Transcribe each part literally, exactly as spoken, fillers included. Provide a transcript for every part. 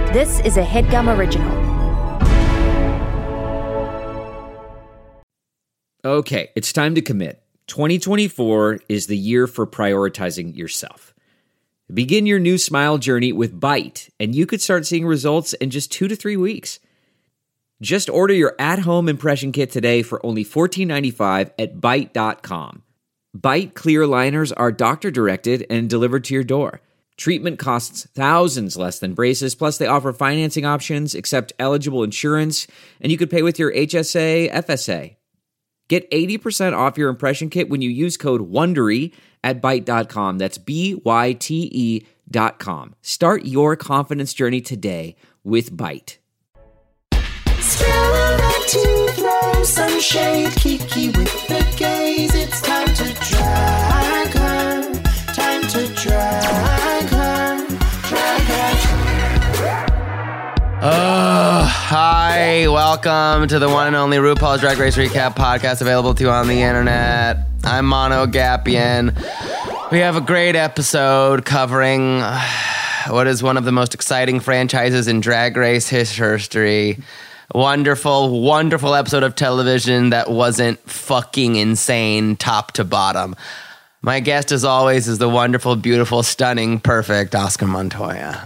This is a HeadGum original. Okay, it's time to commit. twenty twenty-four is the year for prioritizing yourself. Begin your new smile journey with Byte, and you could start seeing results in just two to three weeks. Just order your at-home impression kit today for only fourteen ninety-five at byte dot com. Byte clear liners are doctor-directed and delivered to your door. Treatment costs thousands less than braces, plus they offer financing options, accept eligible insurance, and you could pay with your H S A, F S A. Get eighty percent off your impression kit when you use code WONDERY at byte dot com. That's B Y T E dot com. Start your confidence journey today with Byte. To throw some shade, Kiki with the gaze. It's time to drag her, time to drag her, drag her. Oh, hi, welcome to the one and only RuPaul's Drag Race Recap podcast, available to you on the internet. I'm Mono Gapian. We have a great episode covering what is one of the most exciting franchises in Drag Race history. Wonderful, wonderful episode of television that wasn't fucking insane top to bottom. My guest, as always, is the wonderful, beautiful, stunning, perfect Oscar Montoya.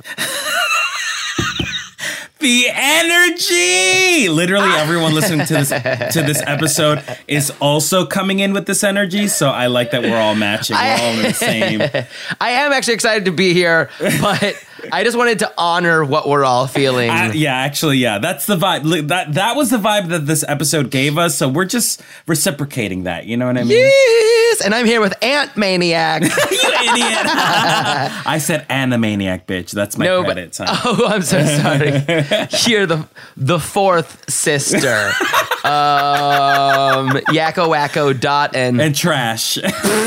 The energy! Literally everyone listening to this to this episode is also coming in with this energy, so I like that we're all matching. We're I, all in the same. I am actually excited to be here, but I just wanted to honor what we're all feeling. I, yeah, actually, yeah. That's the vibe. That that was the vibe that this episode gave us, so we're just reciprocating that. You know what I mean? Yes! And I'm here with Ant Maniac. You idiot! I said Animaniac, bitch. That's my no, credits. But, oh, I'm so sorry. You're the the fourth sister. um, Yakko Wacko Dot and and Trash.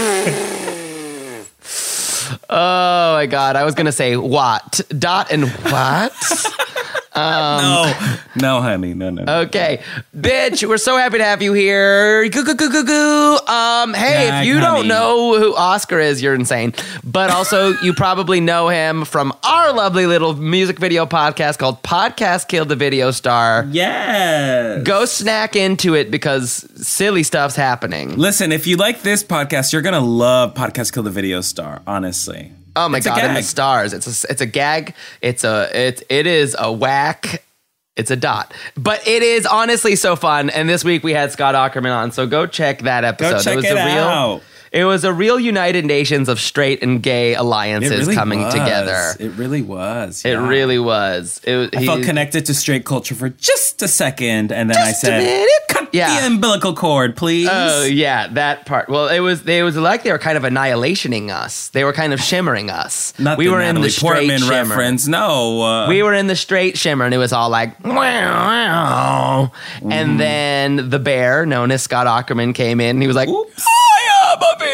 Oh my God! I was gonna say what Dot and what? Um, no, no, honey, no, no. no. Okay, bitch, we're so happy to have you here. Goo, goo, goo, goo, goo. Um, hey, Nah, if you honey. don't know who Oscar is, you're insane. But also, you probably know him from our lovely little music video podcast called Podcast Killed the Video Star. Yes. Go snack into it because silly stuff's happening. Listen, if you like this podcast, you're gonna love Podcast Kill the Video Star. Honestly. Oh my It's a God! And the gag. stars. It's a it's a gag. It's a it it is a whack. It's a dot. But it is honestly so fun. And this week we had Scott Aukerman on, so go check that episode. Go check it was it a real, out. It was a real United Nations of straight and gay alliances It really coming was. together. It really was. It yeah. really was. It, I he, felt connected to straight culture for just a second, and then I Just a said, minute. "Cut Yeah. the umbilical cord, please." Oh yeah, that part. Well, it was it was like they were kind of annihilationing us. They were kind of shimmering us. Not we the were Natalie in the straight Portman shimmer. reference. No, uh, We were in the straight shimmer, and it was all like, wow, wow. Mm. And then the bear, known as Scott Aukerman, came in, and he was like, Oops. I have a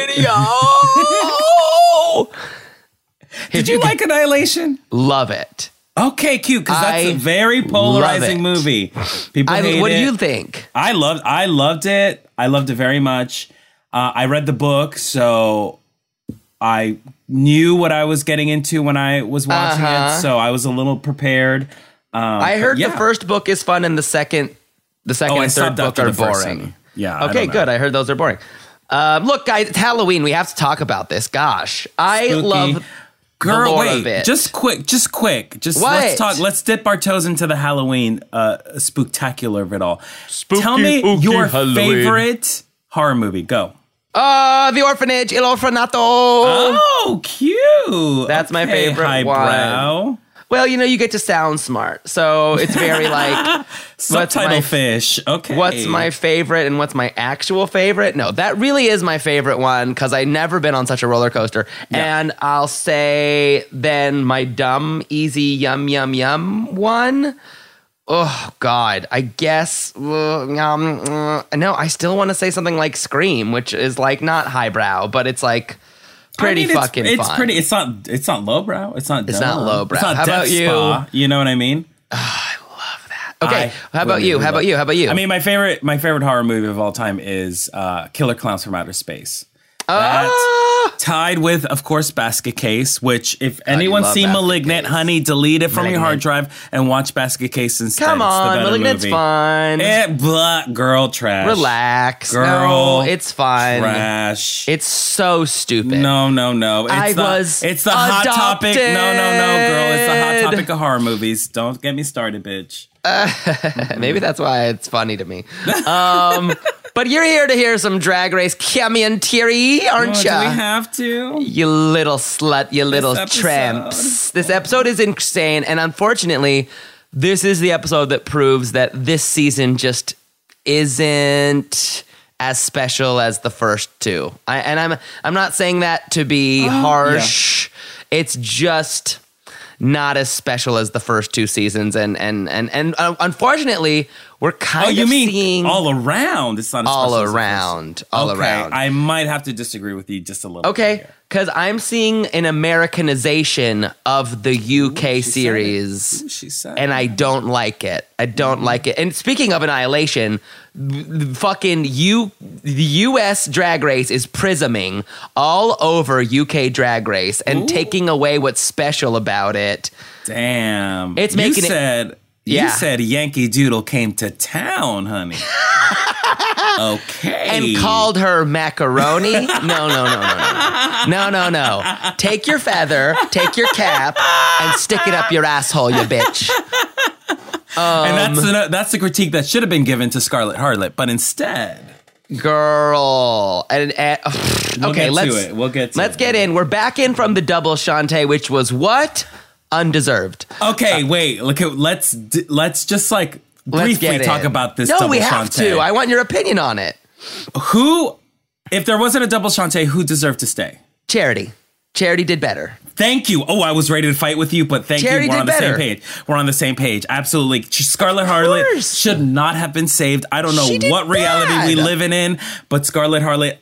video. Did you like Annihilation? Love it. Okay, cute, because that's I a very polarizing love it. movie. People I, hate what it. do you think? I loved. I loved it. I loved it very much. Uh, I read the book, so I knew what I was getting into when I was watching Uh-huh. it. So I was a little prepared. Um, I heard but yeah. the first book is fun, and the second, the second Oh, I and third stopped book after are the first boring. one. Yeah. I Okay, don't know. good. I heard those are boring. Um, look, guys, it's Halloween. We have to talk about this. Gosh, I Spooky. love Girl, the lore wait, of it. just quick, just quick. Just What? let's talk. Let's dip our toes into the Halloween uh, spooktacular of it all. Spooky, Tell me spooky your Halloween. favorite horror movie. Go. Uh, The Orphanage, Il Orfanato. Oh, cute. That's my Okay, favorite highbrow. one. Well, you know, you get to sound smart, so it's very like Subtitle my- fish. Okay. what's my favorite and what's my actual favorite? No, that really is my favorite one because I've never been on such a roller coaster. Yeah. And I'll say then my dumb, easy, yum, yum, yum one. Oh, God. I guess. Uh, um, uh, no, I still want to say something like Scream, which is like not highbrow, but it's like pretty I mean, fucking it's, fun. It's pretty. It's not. It's not lowbrow. It's not. It's dumb. not lowbrow. It's not How Death about you? Spa, you know what I mean? Okay, I how about really you? How love- about you? How about you? I mean, my favorite, my favorite horror movie of all time is uh, Killer Clowns from Outer Space. That Oh, tied with, of course, Basket Case, which if anyone's love seen Basket Malignant, Case. honey, delete it from your hard Malignant. drive and watch Basket Case instead. come It's the on. better Malignant's movie. fine. Eh, blah, girl, trash. Relax. Girl, no, it's fine. Trash. It's so stupid. No, no, no. It's I the, was It's the hot topic. No, no, no, girl. It's the hot adopted. topic of horror movies. Don't get me started, bitch. Maybe that's why it's funny to me. Um, but you're here to hear some Drag Race commentary, aren't Oh, do we ya? have to? You little slut, you little episode. tramps. This episode is insane, and unfortunately, this is the episode that proves that this season just isn't as special as the first two. I, and I'm I'm not saying that to be harsh. It's just not as special as the first two seasons, and and and and uh, unfortunately, we're kind Oh, you of mean seeing all around? It's not as all special as the first. around, all okay, around. I might have to disagree with you just a little. Okay, bit because I'm seeing an Americanization of the U K she said series, here. Ooh, she said and I don't like it. I don't Mm-hmm. like it. And speaking of Annihilation, the fucking U the U S Drag Race is prisming all over U K Drag Race and Ooh. taking away what's special about it. Damn, It's you making it- said Yeah. you said Yankee Doodle came to town, honey. Okay, And called her macaroni? No, no, no, no, no. No, no, no. Take your feather, take your cap, and stick it up your asshole, you bitch. and that's the, that's the critique that should have been given to Scarlet Harlot, but instead, Girl. And, and We'll okay, get to let's it. We'll get to let's it. get in. We're back in from the double Shantae, which was what? Undeserved. okay, wait, look at let's d- let's just like Let's briefly get talk in. about this. No, double we have Shantae. to. I want your opinion on it. Who, if there wasn't a double Shantae, who deserved to stay? Charity. Charity did better. Thank you. Oh, I was ready to fight with you, but thank Charity you. We're did on the better. same page. We're on the same page. Absolutely. Scarlet Harlot course. should not have been saved. I don't know She did what reality bad. we live in, but Scarlet Harlot,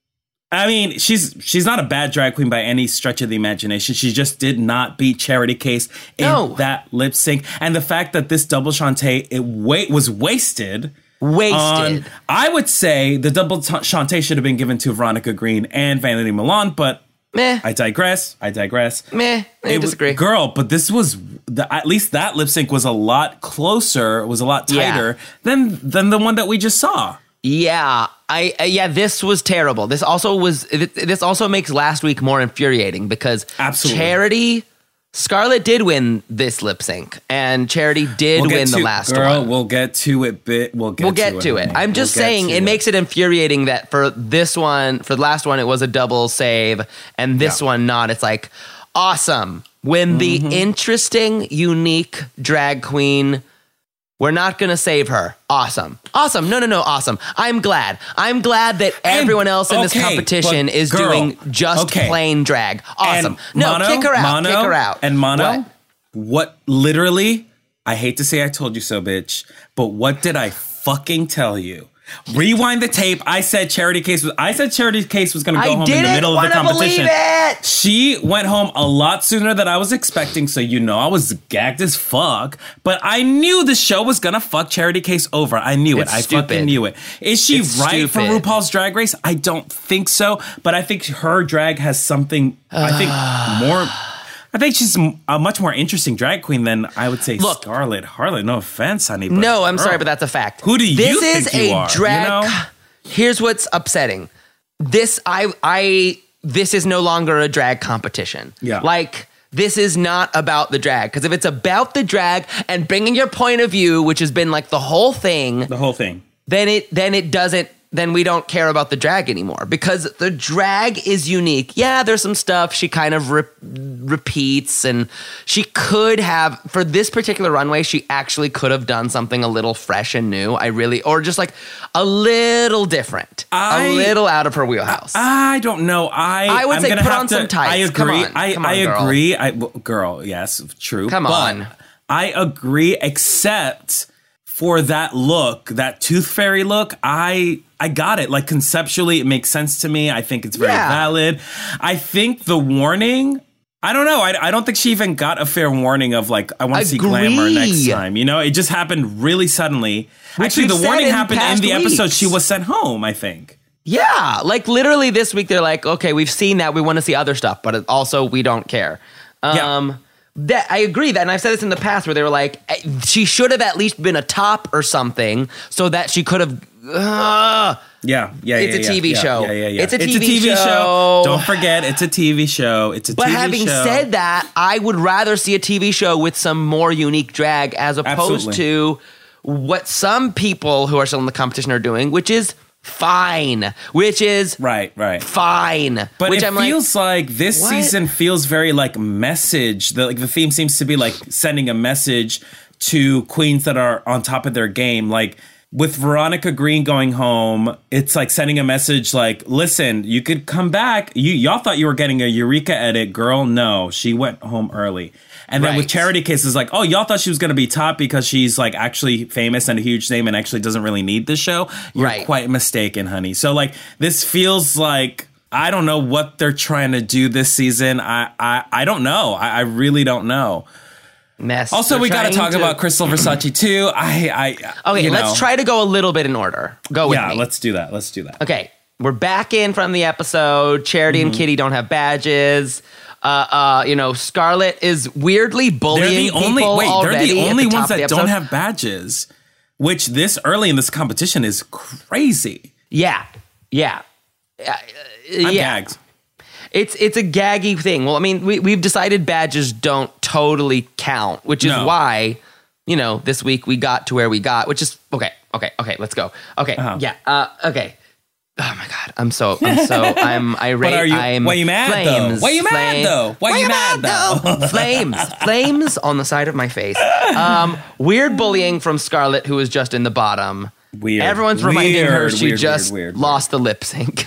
I mean, she's she's not a bad drag queen by any stretch of the imagination. She just did not beat Charity Case in No. that lip sync. And the fact that this double Shantae it wa- was wasted. Wasted. on- I would say the double t- Shantae should have been given to Veronica Green and Vanity Milan, but Meh. I digress. I digress. Meh. I It was- disagree. girl, but this was the, at least that lip sync was a lot closer, was a lot Yeah. tighter than than the one that we just saw. Yeah, I uh, yeah, this was terrible. This also was th- this also makes last week more infuriating because Absolutely. Charity Scarlett did win this lip sync and Charity did We'll get win the to- last girl, one. We'll get to it. Bit. We'll get. We'll get to, to it. it. I'm just We'll get saying to it makes it infuriating that for this one, for the last one, it was a double save, and this Yeah. one not. It's like awesome when Mm-hmm. the interesting, unique drag queen. We're not going to save her. Awesome. Awesome. No, no, no. Awesome. I'm glad. I'm glad that And- everyone else in this okay, competition but is girl, doing just okay. plain drag. Awesome. And no, Mono, kick her out. Mono, kick her out. And Mono, What? what literally, I hate to say I told you so, bitch, but what did I fucking tell you? Rewind the tape. I said Charity Case was I said Charity Case was gonna go I home in the didn't middle of the wanna competition. believe it. She went home a lot sooner than I was expecting, so you know I was gagged as fuck. But I knew the show was gonna fuck Charity Case over. I knew It's it. I stupid. fucking knew it. Is she It's right for stupid. RuPaul's Drag Race? I don't think so. But I think her drag has something. I think more. I think she's a much more interesting drag queen than I would say Look. Scarlet Harlot. No offense, honey. But No, I'm girl, sorry, but that's a fact. Who do you this think is you a are, you drag. know? Here's what's upsetting. This I I this is no longer a drag competition. Yeah. Like this is not about the drag because if it's about the drag and bringing your point of view, which has been like the whole thing, the whole thing. then it then it doesn't then we don't care about the drag anymore because the drag is unique. Yeah, there's some stuff she kind of re- repeats and she could have for this particular runway she actually could have done something a little fresh and new. I really or just like a little different. I- a little out of her wheelhouse. I don't know. I I would I'm say gonna put have on to, some tights. I agree. Come on. I, Come on, I girl. agree. I well, girl, yes, true. Come but on. I agree, except for that look, that Tooth Fairy look. I I got it. Like conceptually, it makes sense to me. I think it's very Yeah. valid. I think the warning. I don't know. I, I don't think she even got a fair warning of like, I want to see glamour next Agree. time. You know, it just happened really suddenly. Which Actually, the we've said warning in happened in past the episode weeks. she was sent home, I think. Yeah, like literally this week they're like, okay, we've seen that, we want to see other stuff, but also we don't care. Um, Yeah. That I agree that, and I've said this in the past where they were like, she should have at least been a top or something so that she could have. Uh, Yeah, yeah, It's yeah, a yeah, T V yeah, show. Yeah, yeah, yeah. It's a T V show. Don't forget, it's a T V show. It's a but T V having show. said that, I would rather see a T V show with some more unique drag as opposed Absolutely. to what some people who are still in the competition are doing, which is fine, which is Right, right. fine. But which it I'm feels like, this what? season feels very like message. The, like the theme seems to be like sending a message to queens that are on top of their game. Like with Veronica Green going home, it's like sending a message like, listen, you could come back. You y'all thought you were getting a Eureka edit. Girl, no, she went home early. And then with Right. Charity Case, it's like, oh, y'all thought she was going to be top because she's like actually famous and a huge name and actually doesn't really need this show. You're Right. quite mistaken, honey. So like this feels like, I don't know what they're trying to do this season. I I, I don't know. I, I really don't know. mess. Also, They're we got to trying talk about Crystal Versace too. I I Okay, you let's know. try to go a little bit in order. Go with Yeah, me. let's do that. Let's do that. Okay, we're back in from the episode. Charity Mm-hmm. and Kitty don't have badges. Uh, uh, you know, Scarlett is weirdly They're bullying the only people wait. They're already the at only top ones of the that episode. don't have badges, which this early in this competition is crazy. Yeah, yeah, Uh, I'm yeah. gagged. It's it's a gaggy thing. Well, I mean, we we've decided badges don't totally count, which is No. why, you know, this week we got to where we got, which is okay, okay, okay. Let's go. Okay, Uh-huh. yeah, uh, okay. Oh my god, I'm so I'm so I'm irate. But are you? I'm Why you mad flames, though? Why you mad flame- though? Why, you mad, though? flames, flames on the side of my face. Um, weird bullying from Scarlett, who was just in the bottom. Weird. Everyone's reminding her Weird, she weird, just weird, weird, lost the lip sync.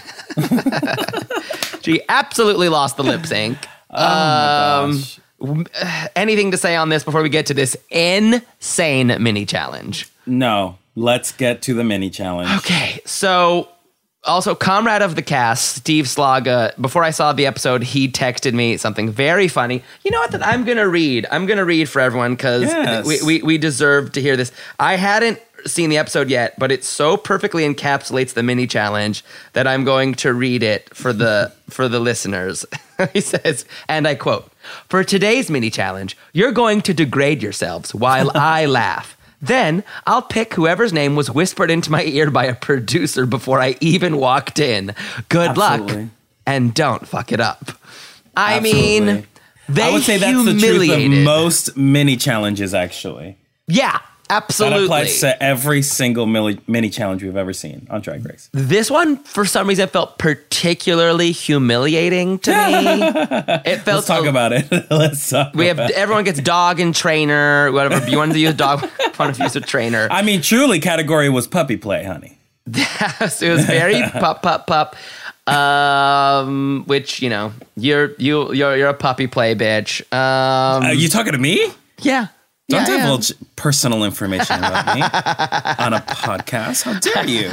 She absolutely lost the lip sync. Oh Um, my gosh. Anything to say on this before we get to this insane mini challenge? No. Let's get to the mini challenge. Okay, so also comrade of the cast, Steve Slaga, before I saw the episode, he texted me something very funny. You know what? That I'm gonna read. I'm gonna read for everyone because Yes. we, we we deserve to hear this. I hadn't seen the episode yet, but it so perfectly encapsulates the mini challenge that I'm going to read it for the for the listeners. He says, and I quote, "For today's mini challenge, you're going to degrade yourselves while I laugh. Then I'll pick whoever's name was whispered into my ear by a producer before I even walked in. Good Absolutely. luck, and don't fuck it up." I Absolutely. mean, they I would say that's the truth humiliated. of most mini challenges, actually. Yeah, That absolutely. applies to every single mini, mini challenge we've ever seen on Drag Race. This one, for some reason, felt particularly humiliating to me. It felt. Let's talk a- about it. Let's talk We have about it. everyone gets dog and trainer, whatever. You wanted to use dog, want to use a trainer. I mean, truly, category was puppy play, honey. So it was very pup, pup, pup. Um, which you know, you're you you're you're a puppy play bitch. Um, Are you talking to me? yeah. Don't yeah, I am. divulge personal information about me on a podcast. How dare you?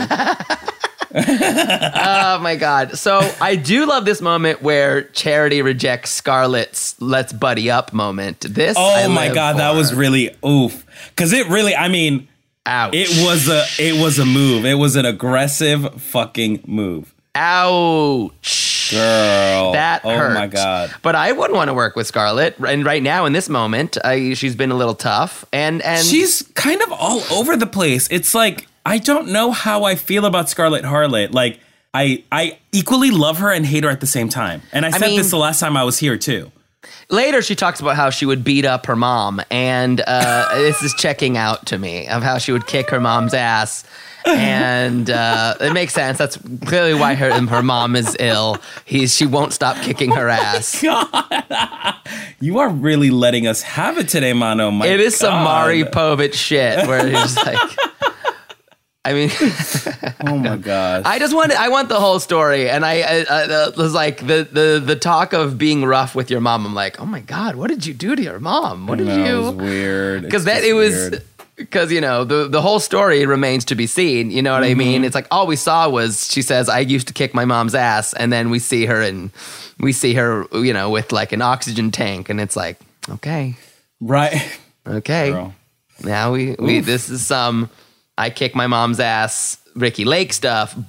Oh my god! So I do love this moment where Charity rejects Scarlett's "Let's buddy up" moment. This, I Oh my live god, that for. was really oof. Because it really, I mean, ouch. it was a it was a move. It was an aggressive fucking move, ouch. girl. That oh hurt. my god. But I wouldn't want to work with Scarlett. And right now, in this moment, I, she's been a little tough. And and She's kind of all over the place. It's like I don't know how I feel about Scarlett Harlot. Like I I equally love her and hate her at the same time. And I said mean- this the last time I was here too. later she talks about how she would beat up her mom. And uh, this is checking out to me of how she would kick her mom's ass. And uh, it makes sense. That's clearly why her her mom is ill. He's she won't stop kicking her ass. You are really letting us have it today, Mano. My It is some God. Mari Povich shit where he's like, I mean, Oh my god. I just want I want the whole story, and I, I, I uh, was like the, the the talk of being rough with your mom. I'm like, oh my god, what did you do to your mom? What did No, it you? was weird. Because It's that just it was weird. because you know the the whole story remains to be seen. You know what I Mm-hmm. mean? It's like all we saw was she says I used to kick my mom's ass, and then we see her and we see her you know with like an oxygen tank, and it's like okay, right. okay. Girl. Now we, we this is some I kick my mom's ass Ricky Lake stuff, but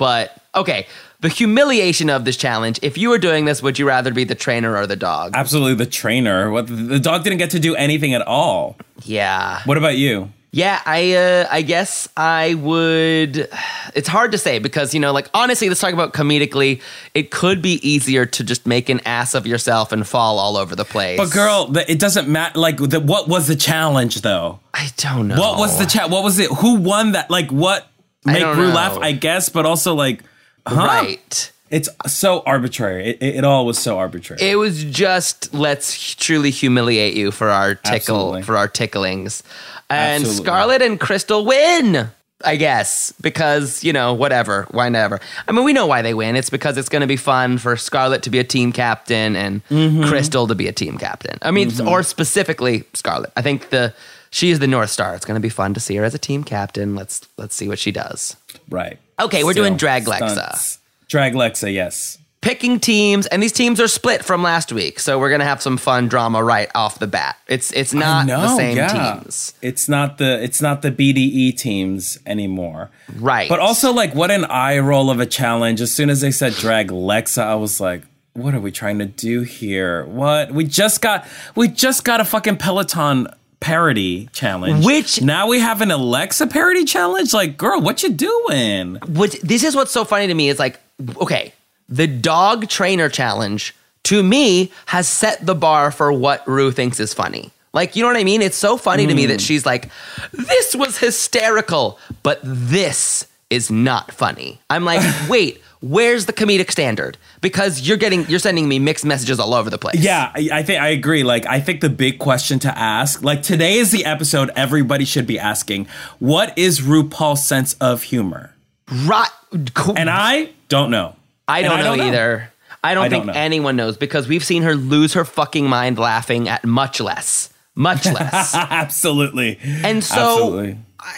okay, the humiliation of this challenge. If you were doing this, would you rather be the trainer or the dog? Absolutely the trainer. What, the dog didn't get to do anything at all. Yeah. What about you? Yeah, I uh, I guess I would. It's hard to say because, you know, like, honestly, let's talk about comedically. It could be easier to just make an ass of yourself and fall all over the place. But girl, the, it doesn't matter. Like, the, what was the challenge though? I don't know. What was the chat? What was it? Who won that? Like, what make don't Rue know. laugh? I guess, but also like, huh? Right. It's so arbitrary. It, it, it all was so arbitrary. It was just, let's truly humiliate you for our tickle, Absolutely. for our ticklings. And Absolutely. Scarlett and Crystal win, I guess, because, you know, whatever, why never. I mean, we know why they win. It's because it's going to be fun for Scarlett to be a team captain and Mm-hmm. Crystal to be a team captain. I mean, or specifically Scarlett. I think the she is the North Star. It's going to be fun to see her as a team captain. Let's let's see what she does. right. Okay, we're doing Still, Drag Lexa. stunts. Drag Lexa, yes. Picking teams, and these teams are split from last week, so we're gonna have some fun drama right off the bat. It's it's not I know, the same yeah. teams, It's not the it's not the B D E teams anymore. right? But also, like, what an eye roll of a challenge. As soon as they said Drag Lexa, I was like, what are we trying to do here? What? We just got we just got a fucking Peloton parody challenge. Which- now we have an Alexa parody challenge? Like, girl, what you doing? What, this is what's so funny to me is like, okay, the dog trainer challenge to me has set the bar for what Rue thinks is funny. Like, you know what I mean? It's so funny to me that she's like, this was hysterical, but this is not funny. I'm like, wait, where's the comedic standard? Because you're getting, you're sending me mixed messages all over the place. Yeah, I, I think I agree. Like, I think the big question to ask, like, today is the episode everybody should be asking, what is RuPaul's sense of humor? Right. Cool. And I don't know. I don't, And know, either. I don't I think don't know. anyone knows because we've seen her lose her fucking mind laughing at much less. Much less. Absolutely. And so, Absolutely.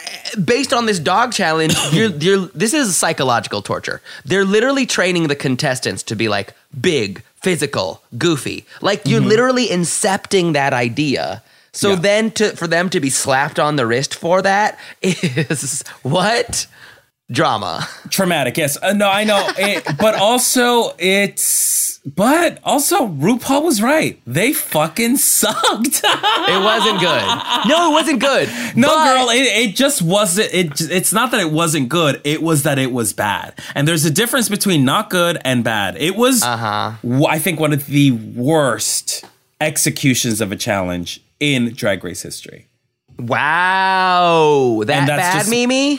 based on this dog challenge, you're, you're, this is psychological torture. They're literally training the contestants to be like big, physical, goofy. Like you're literally incepting that idea. So Yeah. then to for them to be slapped on the wrist for that is what? Drama. Traumatic, yes. Uh, no, I know. It, but also, it's. But also, RuPaul was right. They fucking sucked. It wasn't good. No, it wasn't good. No, But- girl, it, it just wasn't. It. It's not that it wasn't good. It was that it was bad. And there's a difference between not good and bad. It was, Uh-huh. w- I think, one of the worst executions of a challenge in Drag Race history. Wow. That And that's bad, just- Mimi?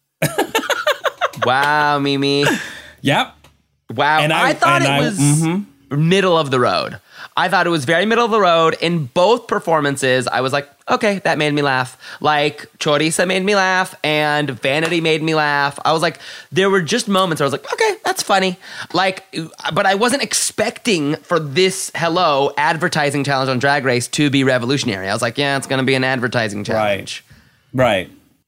Wow, Mimi. Yep. Wow. And I, I- thought and it I- was mhm. middle of the road. I thought it was very middle of the road. In both performances, I was like, okay, that made me laugh. Like, Choriza made me laugh, and Vanity made me laugh. I was like, there were just moments where I was like, okay, that's funny. Like, but I wasn't expecting for this, hello, advertising challenge on Drag Race to be revolutionary. I was like, yeah, it's going to be an advertising challenge. Right.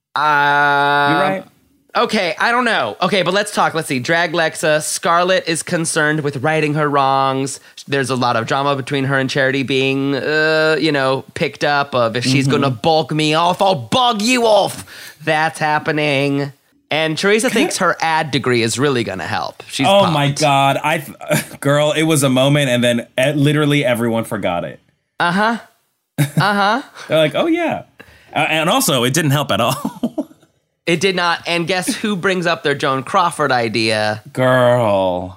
Uh, You're right. Okay, I don't know. Okay, but let's talk. Let's see. Drag Lexa. Scarlett is concerned with righting her wrongs. There's a lot of drama between her and Charity being, uh, you know, picked up of if she's going to bulk me off, I'll bug you off. That's happening. And Teresa thinks her ad degree is really going to help. She's Oh pumped. my God. I, girl, it was a moment, and then uh, literally everyone forgot it. Uh-huh. Uh-huh. They're like, oh, yeah. Uh, and also, it didn't help at all. It did not. And guess who brings up their Joan Crawford idea? Girl.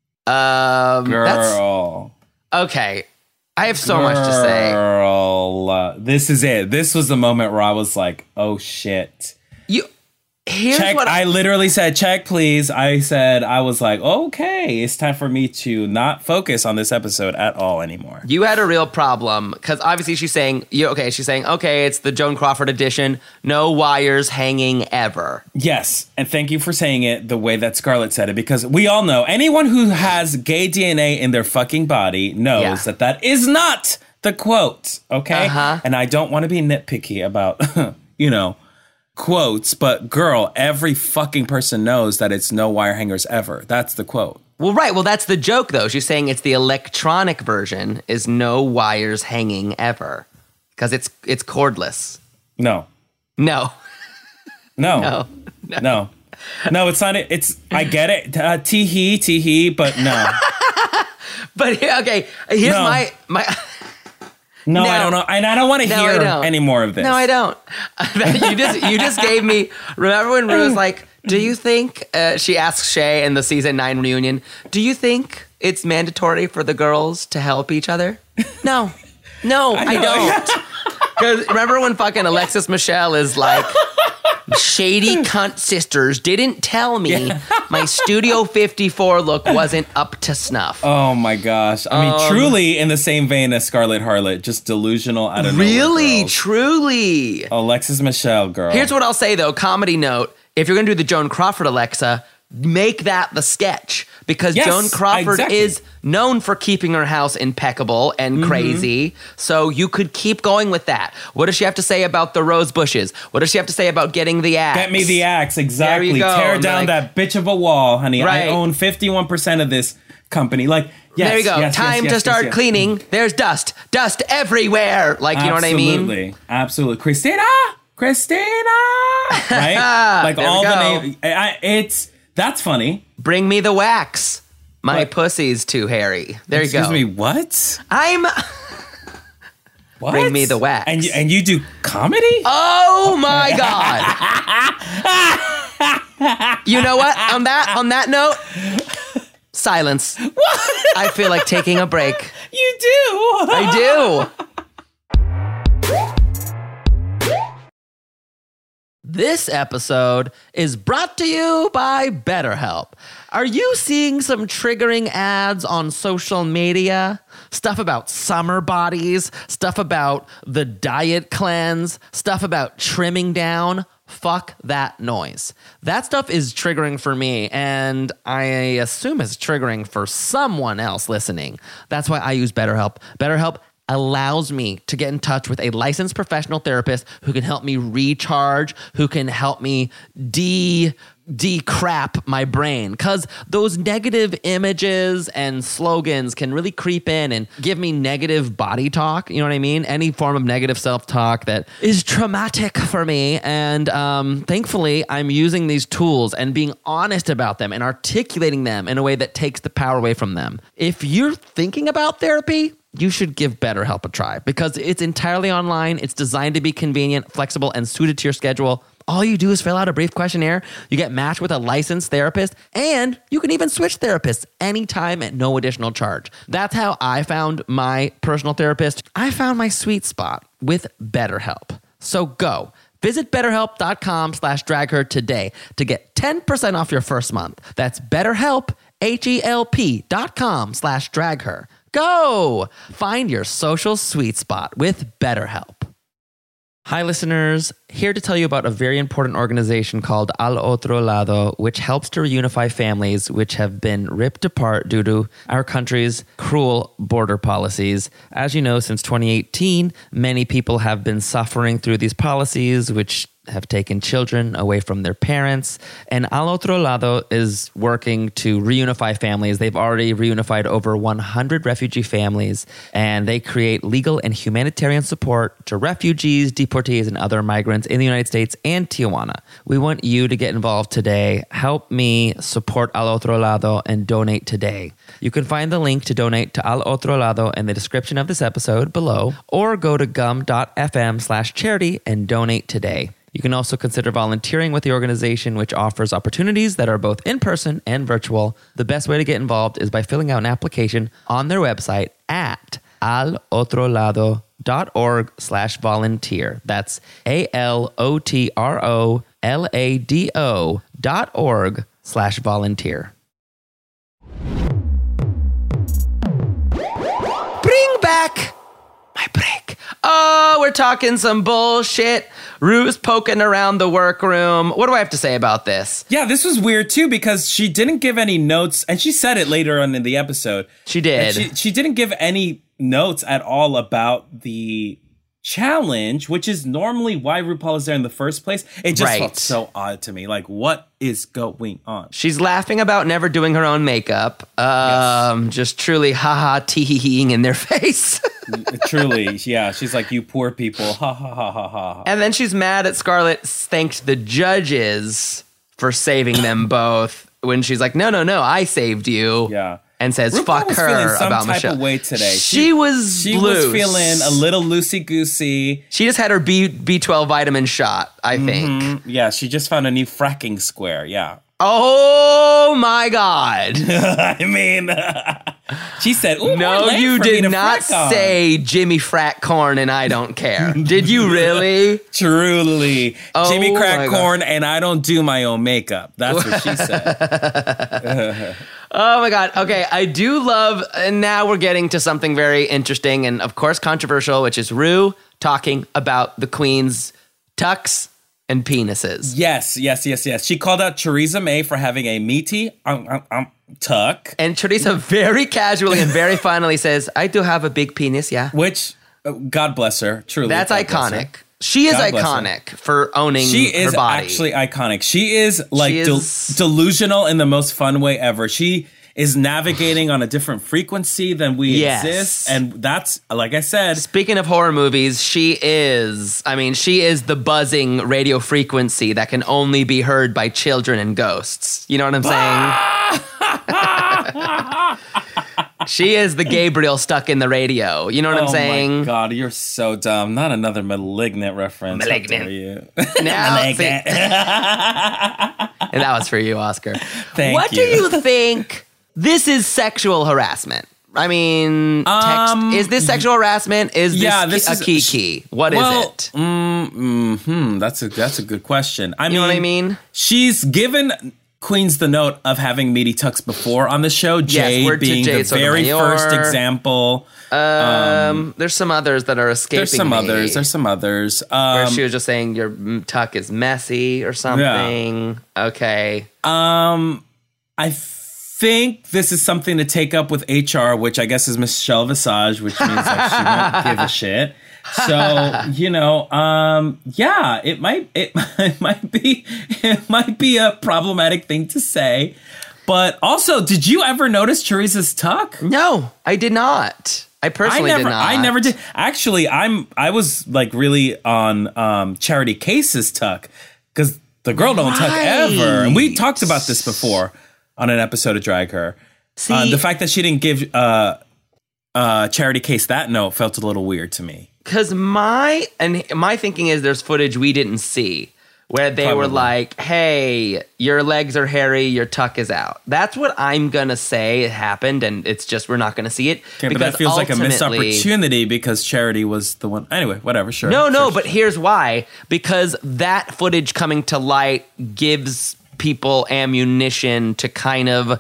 Um, that's- Girl. okay. I have so much to say. Girl. Uh, this is it. This was the moment where I was like, oh, shit. You. Here's Check. what I literally said, check, please. I said, I was like, okay, it's time for me to not focus on this episode at all anymore. You had a real problem because obviously she's saying, you okay, she's saying, okay, it's the Joan Crawford edition. No wires hanging ever. Yes, and thank you for saying it the way that Scarlett said it, because we all know anyone who has gay D N A in their fucking body knows Yeah. that that is not the quote, okay? Uh-huh. And I don't want to be nitpicky about, you know, quotes, but girl, every fucking person knows that it's no wire hangers ever. That's the quote. Well, right. Well, that's the joke, though. She's saying it's the electronic version is no wires hanging ever because it's it's cordless. No, No, no, no, no. No, it's not. It's I get it. Uh, tee hee, tee hee, but no. But okay, here's No. my my. No, No. I don't know, and I don't want to No, I hear don't. any more of this. No, I don't. you just you just gave me. Remember when Rue was like, "Do you think?" Uh, she asks Shay in the season nine reunion, "Do you think it's mandatory for the girls to help each other?" No, no, I, know. don't. Because remember when fucking Alexis Michelle is like, "Shady cunt sisters didn't tell me my Studio fifty-four look wasn't up to snuff." Oh my gosh! I mean, Um, truly in the same vein as Scarlet Harlot, just delusional out of Really, nowhere. girls. truly. Alexis Michelle, girl. Here's what I'll say though, comedy note, if you're going to do the Joan Crawford Alexa, make that the sketch because Yes, Joan Crawford exactly. is known for keeping her house impeccable and crazy. So you could keep going with that. What does she have to say about the rose bushes? What does she have to say about getting the axe? Get me the axe, exactly. There you go. Tear And down like- that bitch of a wall, honey. Right. I own fifty-one percent of this company. Like, yes, there you go. yes, Time yes, to yes, start yes, yes. cleaning. There's dust. Dust everywhere. Like, you know what I mean? Absolutely, absolutely. Christina, Christina, right? Like There we all the go. names. I, it's that's funny. Bring me the wax. My What? pussy's too hairy. There Excuse you go. me, what? I'm. What? Bring me the wax. And you, and you do comedy? Oh my god! You know what? On that on that note, silence. I feel like taking a break. You do. I do. This episode is brought to you by BetterHelp. Are you seeing some triggering ads on social media? Stuff about summer bodies, stuff about the diet cleanse, stuff about trimming down. Fuck that noise. That stuff is triggering for me, and I assume it's triggering for someone else listening. That's why I use BetterHelp. BetterHelp allows me to get in touch with a licensed professional therapist who can help me recharge, who can help me de de-crap my brain, because those negative images and slogans can really creep in and give me negative body talk. You know what I mean? Any form of negative self-talk that is traumatic for me. And um, thankfully, I'm using these tools and being honest about them and articulating them in a way that takes the power away from them. If you're thinking about therapy, you should give BetterHelp a try because it's entirely online. It's designed to be convenient, flexible, and suited to your schedule. All you do is fill out a brief questionnaire. You get matched with a licensed therapist, and you can even switch therapists anytime at no additional charge. That's how I found my personal therapist. I found my sweet spot with BetterHelp. So go. Visit betterhelp.com slash dragher today to get ten percent off your first month. That's BetterHelp, H-E-L-P dot com slash dragher. Go! Find your social sweet spot with BetterHelp. Hi, listeners. Here to tell you about a very important organization called Al Otro Lado, which helps to reunify families which have been ripped apart due to our country's cruel border policies. As you know, since twenty eighteen, many people have been suffering through these policies, which have taken children away from their parents. And Al Otro Lado is working to reunify families. They've already reunified over one hundred refugee families, and they create legal and humanitarian support to refugees, deportees, and other migrants in the United States and Tijuana. We want you to get involved today. Help me support Al Otro Lado and donate today. You can find the link to donate to Al Otro Lado in the description of this episode below, or go to gum.fm slash charity and donate today. You can also consider volunteering with the organization, which offers opportunities that are both in-person and virtual. The best way to get involved is by filling out an application on their website at alotrolado.org slash volunteer. That's A-L-O-T-R-O-L-A-D-O dot org slash volunteer. Bring back my break. Oh, we're talking some bullshit. Rue's poking around the workroom. What do I have to say about this? Yeah, this was weird too because she didn't give any notes, and she said it later on in the episode. She did. She, she didn't give any notes at all about the challenge, which is normally why RuPaul is there in the first place. It just Right. felt so odd to me. Like, what is going on? She's laughing about never doing her own makeup. Um, yes. Just truly ha-ha tee-hee-heeing in their face. Truly, yeah. She's like, you poor people. Ha, ha, ha, ha, ha. And then she's mad at Scarlett thanked the judges for saving them both when she's like, no, no, no, I saved you. Yeah. And says, RuPaul fuck was her feeling some about type Michelle. of way today. She, she was She loose. was feeling a little loosey-goosey. She just had her B, B12 vitamin shot, I think. Mm-hmm. Yeah, she just found a new fracking square. Yeah. Oh, my God. I mean, she said, ooh, No, more land you for me did to not frack on. say Jimmy Frack Corn and I don't care. Did you really? Truly. Oh, Jimmy my crack God. corn and I don't do my own makeup. That's what she said. Oh my God. Okay, I do love, and now we're getting to something very interesting and of course controversial, which is Rue talking about the Queen's tucks and penises. Yes, yes, yes, yes. She called out Theresa May for having a meaty um, um, um, tuck, And Teresa very casually and very finally says, I do have a big penis, yeah. which, uh, God bless her, truly. That's God bless her. iconic. She is God bless her. iconic for owning She is her body. actually iconic. She is like She del- is- delusional in the most fun way ever. She is navigating on a different frequency than we Yes. exist. And that's, like I said, Speaking of horror movies, she is, I mean, she is the buzzing radio frequency that can only be heard by children and ghosts. You know what I'm saying? She is the Gabriel stuck in the radio. You know what I'm oh saying? my God, you're so dumb. Not another Malignant reference. How Malignant. dare you. Now, see- Malignant. and that was for you, Oscar. Thank what you. do you think? This is sexual harassment. I mean, text, Um, is this sexual harassment? Is this, yeah, ki- this a is- kiki? What is well, it? Mm, mm, hmm, that's a that's a good question. I You mean, know what I mean? She's given Queens the note of having meaty tucks before on the show. Jade word to being Jade the very Sotomayor. first example. Um, there's some others that are escaping There's some me, others. There's some others. where Um, she was just saying your mm, tuck is messy or something. Okay. um, I think this is something to take up with H R, which I guess is Michelle Visage, which means that she won't give a shit. So, you know, um, yeah, it might it, it might be it might be a problematic thing to say. But also, did you ever notice Teresa's tuck? No, I did not. I I personally never did not. I never did. Actually, I'm I was like really on um, Charity Case's tuck because the girl don't tuck ever. And we talked about this before on an episode of Drag Her. See, Uh, the fact that she didn't give uh, uh, Charity Case that note felt a little weird to me. because my and my thinking is there's footage we didn't see where they were Probably. like, "Hey, your legs are hairy, your tuck is out." That's what I'm gonna say happened, and it's just we're not gonna see it. Okay, but that feels like a missed ultimately- opportunity because Charity was the one. Anyway, whatever, sure. No, no, sure, but here's why. Because that footage coming to light gives people ammunition to kind of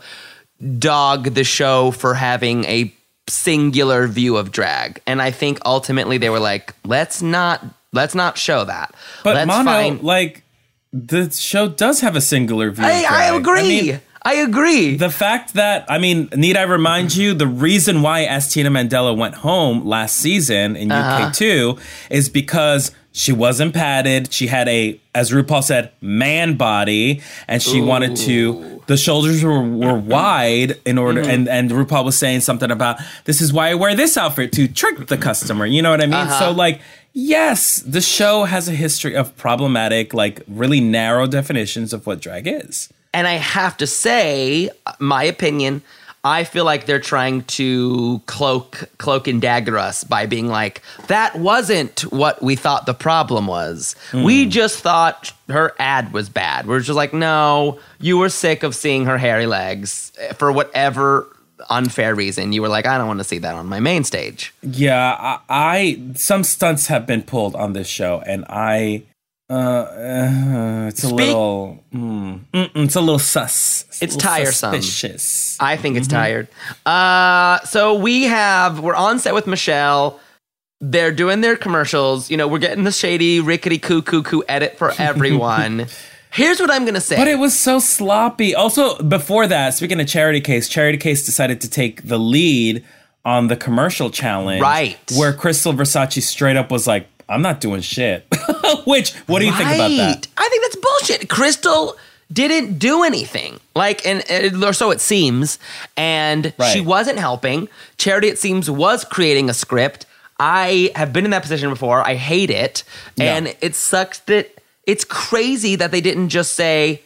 dog the show for having a singular view of drag. And I think ultimately they were like, let's not let's not show that. But let's Mono, find- like, the show does have a singular view. of I, I drag. agree. I, mean, agree. the fact that, I mean, need I remind you, the reason why S. Tina Mandela went home last season in Uh-huh. U K two is because she wasn't padded. She had a, as RuPaul said, man body, and she wanted to, the shoulders were, were wide in order, Mm-hmm. and, and RuPaul was saying something about, this is why I wear this outfit, to trick the customer. You know what I mean? Uh-huh. So, like, yes, the show has a history of problematic, like, really narrow definitions of what drag is. And I have to say, my opinion, I feel like they're trying to cloak cloak and dagger us by being like, that wasn't what we thought the problem was. We just thought her ad was bad. We're just like, no, you were sick of seeing her hairy legs for whatever unfair reason. You were like, I don't want to see that on my main stage. Yeah, I, I some stunts have been pulled on this show, and I, uh, uh it's a Speak- little, mm, mm, it's a little sus. It's a little tiresome. Suspicious. I think it's tired. Uh, so we have, we're on set with Michelle. They're doing their commercials. You know, we're getting the shady rickety coo coo coo edit for everyone. Here's what I'm going to say. But it was so sloppy. Also, before that, speaking of Charity Case, Charity Case decided to take the lead on the commercial challenge, Right. Where Crystal Versace straight up was like, "I'm not doing shit." Which, what do you think about that? Right. I think that's bullshit. Crystal didn't do anything. Like, and, and or so it seems. And Right. she wasn't helping. Charity, it seems, was creating a script. I have been in that position before. I hate it. Yeah. And it sucks that it's crazy that they didn't just say,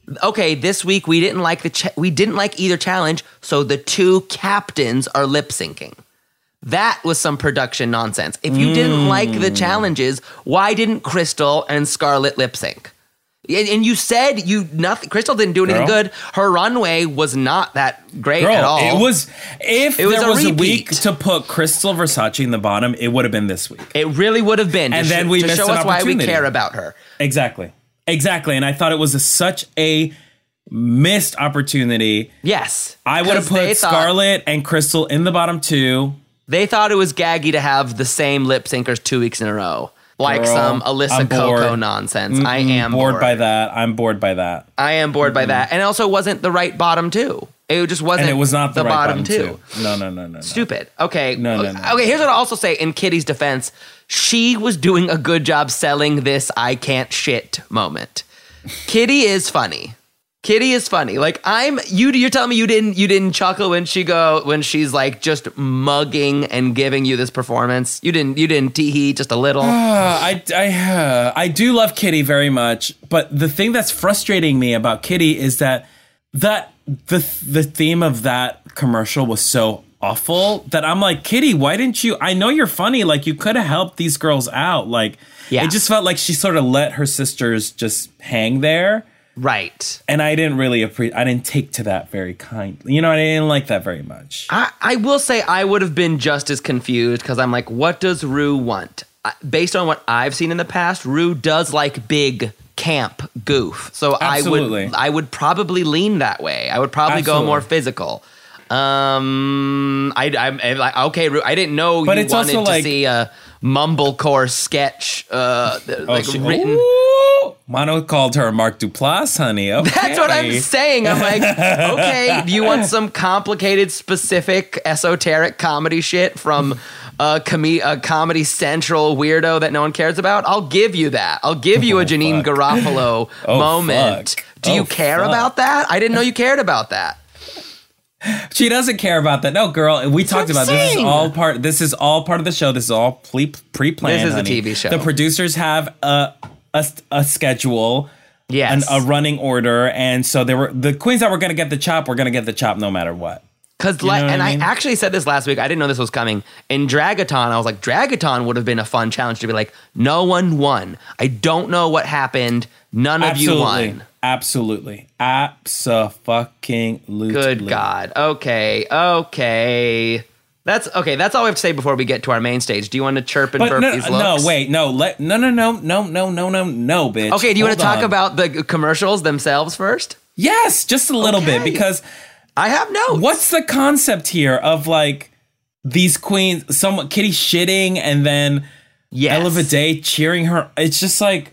okay, this week we didn't like the cha- we didn't like either challenge, so the two captains are lip syncing. That was some production nonsense. If you mm. didn't like the challenges, why didn't Crystal and Scarlett lip sync? And, and you said you nothing. Crystal didn't do anything Girl. good. Her runway was not that great Girl, at all. It was if it was there a was repeat. a week to put Crystal Versace in the bottom, it would have been this week. It really would have been. And to then sh- we to missed show an us why we opportunity. care about her. Exactly, exactly. And I thought it was a, such a missed opportunity. Yes, I would have put Scarlett and Crystal in the bottom two. They thought it was gaggy to have the same lip syncers two weeks in a row. Like Girl, some Alyssa I'm Coco bored. nonsense. Mm-mm, I am bored, bored by that. I'm bored by that. I am bored Mm-mm. by that. And it also wasn't the right bottom two. It just wasn't and it was not the, the right bottom, bottom two. two. No, no, no, no. Stupid. Okay. No, no, no. Okay, here's what I'll also say in Kitty's defense. She was doing a good job selling this I can't shit moment. Kitty is funny. Kitty is funny. Like I'm you you're telling me you didn't you didn't chuckle when she go when she's like just mugging and giving you this performance. You didn't you didn't tee hee just a little. Uh, I I uh, I do love Kitty very much, but the thing that's frustrating me about Kitty is that that the the theme of that commercial was so awful that I'm like, Kitty, why didn't you? I know you're funny. Like you could have helped these girls out. Like yeah. It just felt like she sort of let her sisters just hang there. Right. And I didn't really appreciate, I didn't take to that very kindly. You know, I didn't like that very much. I, I will say I would have been just as confused because I'm like, what does Rue want? Based on what I've seen in the past, Rue does like big camp goof. So Absolutely. I would I would probably lean that way. I would probably Absolutely. go more physical. Um, I, I'm, I'm like, okay, Rue, I didn't know but you it's wanted also to like, see a mumblecore sketch uh, like she, written. Ooh, Mono called her Mark Duplass, honey. Okay. That's what I'm saying. I'm like, okay, do you want some complicated, specific, esoteric comedy shit from a, com- a Comedy Central weirdo that no one cares about? I'll give you that. I'll give you a Oh, Janine fuck. Garofalo Oh, moment. fuck. Do Oh, you care fuck. about that? I didn't know you cared about that. She doesn't care about that. No, girl. We talked what I'm about this. This is saying. all part. This is all part of the show. This is all pre pre-planned. This is a honey. T V show. The producers have a a, a schedule, Yes. and a running order, and so there were the queens that were going to get the chop. Were going to get the chop no matter what. Because, You know like, what and I I, mean? actually said this last week. I didn't know this was coming. In Dragaton, I was like, Dragaton would have been a fun challenge to be like, no one won. I don't know what happened. None of you Absolutely. won. Absolutely. Abso-fucking-lutely. Good God. Okay. Okay. That's okay. That's all we have to say before we get to our main stage. Do you want to chirp and But burp no, these no, looks? wait, no, let, no, no, no, no, no, no, no, no, bitch. Okay. Do you want to Hold talk on. about the commercials themselves first? Yes, just a little Okay. bit, because I have notes. what's the concept here of like these queens, some Kitty shitting and then yes. Ella Day cheering her? It's just like,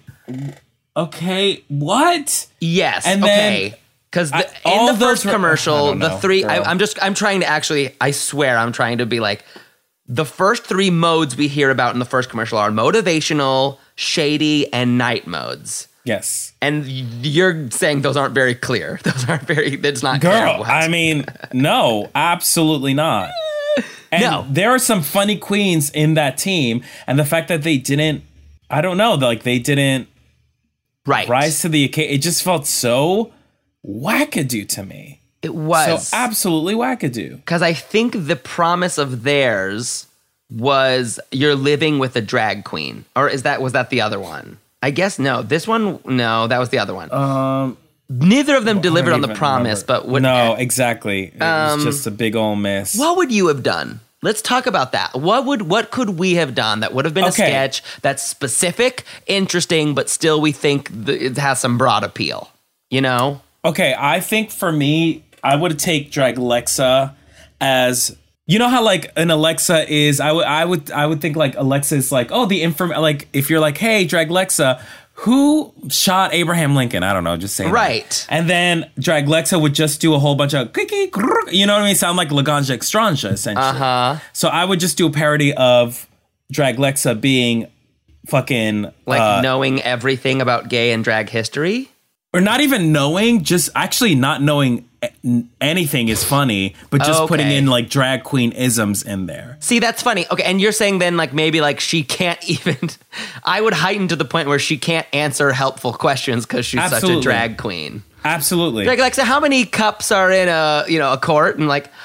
okay, what? Yes. And then okay. Because I- in all the those first were- I commercial, don't the know, three, I, girl. I'm just, I'm trying to actually, I swear, I'm trying to be like, the first three modes we hear about in the first commercial are motivational, shady, and night modes. Yes. And you're saying those aren't very clear. Those aren't very, it's not clear. Girl, what- I mean, no, absolutely not. And No. there are some funny queens in that team, and the fact that they didn't, I don't know, like they didn't right. rise to the occasion, it just felt so wackadoo to me. It was. So absolutely wackadoo. Because I think the promise of theirs was you're living with a drag queen. Or is that, was that the other one? I guess no. This one, no, that was the other one. Um, Neither of them I delivered don't on the even promise, remember. but what, no, exactly. It Um, was just a big old miss. what would you have done? Let's talk about that. What would what could we have done that would have been a Okay. sketch that's specific, interesting, but still we think th- it has some broad appeal? You know? Okay, I think for me, I would take Drag Alexa as, you know how like an Alexa is. I would I would I would think like Alexa is like, oh, the inform like if you're like, hey, Drag Alexa, who shot Abraham Lincoln? I don't know, just saying. Right. That. And then Drag Alexa would just do a whole bunch of clicky, grrr, you know what I mean? Sound like Laganja Extranja, essentially. Uh-huh. So I would just do a parody of Drag Alexa being fucking Like uh, knowing everything about gay and drag history? or not even knowing, just actually not knowing anything is funny, but just Okay. putting in like drag queen isms in there. See, that's funny. Okay, and you're saying then like maybe like she can't even. I would heighten to the point where she can't answer helpful questions because she's such Absolutely. a drag queen. Absolutely. Like, like, so how many cups are in a you know a court? And like,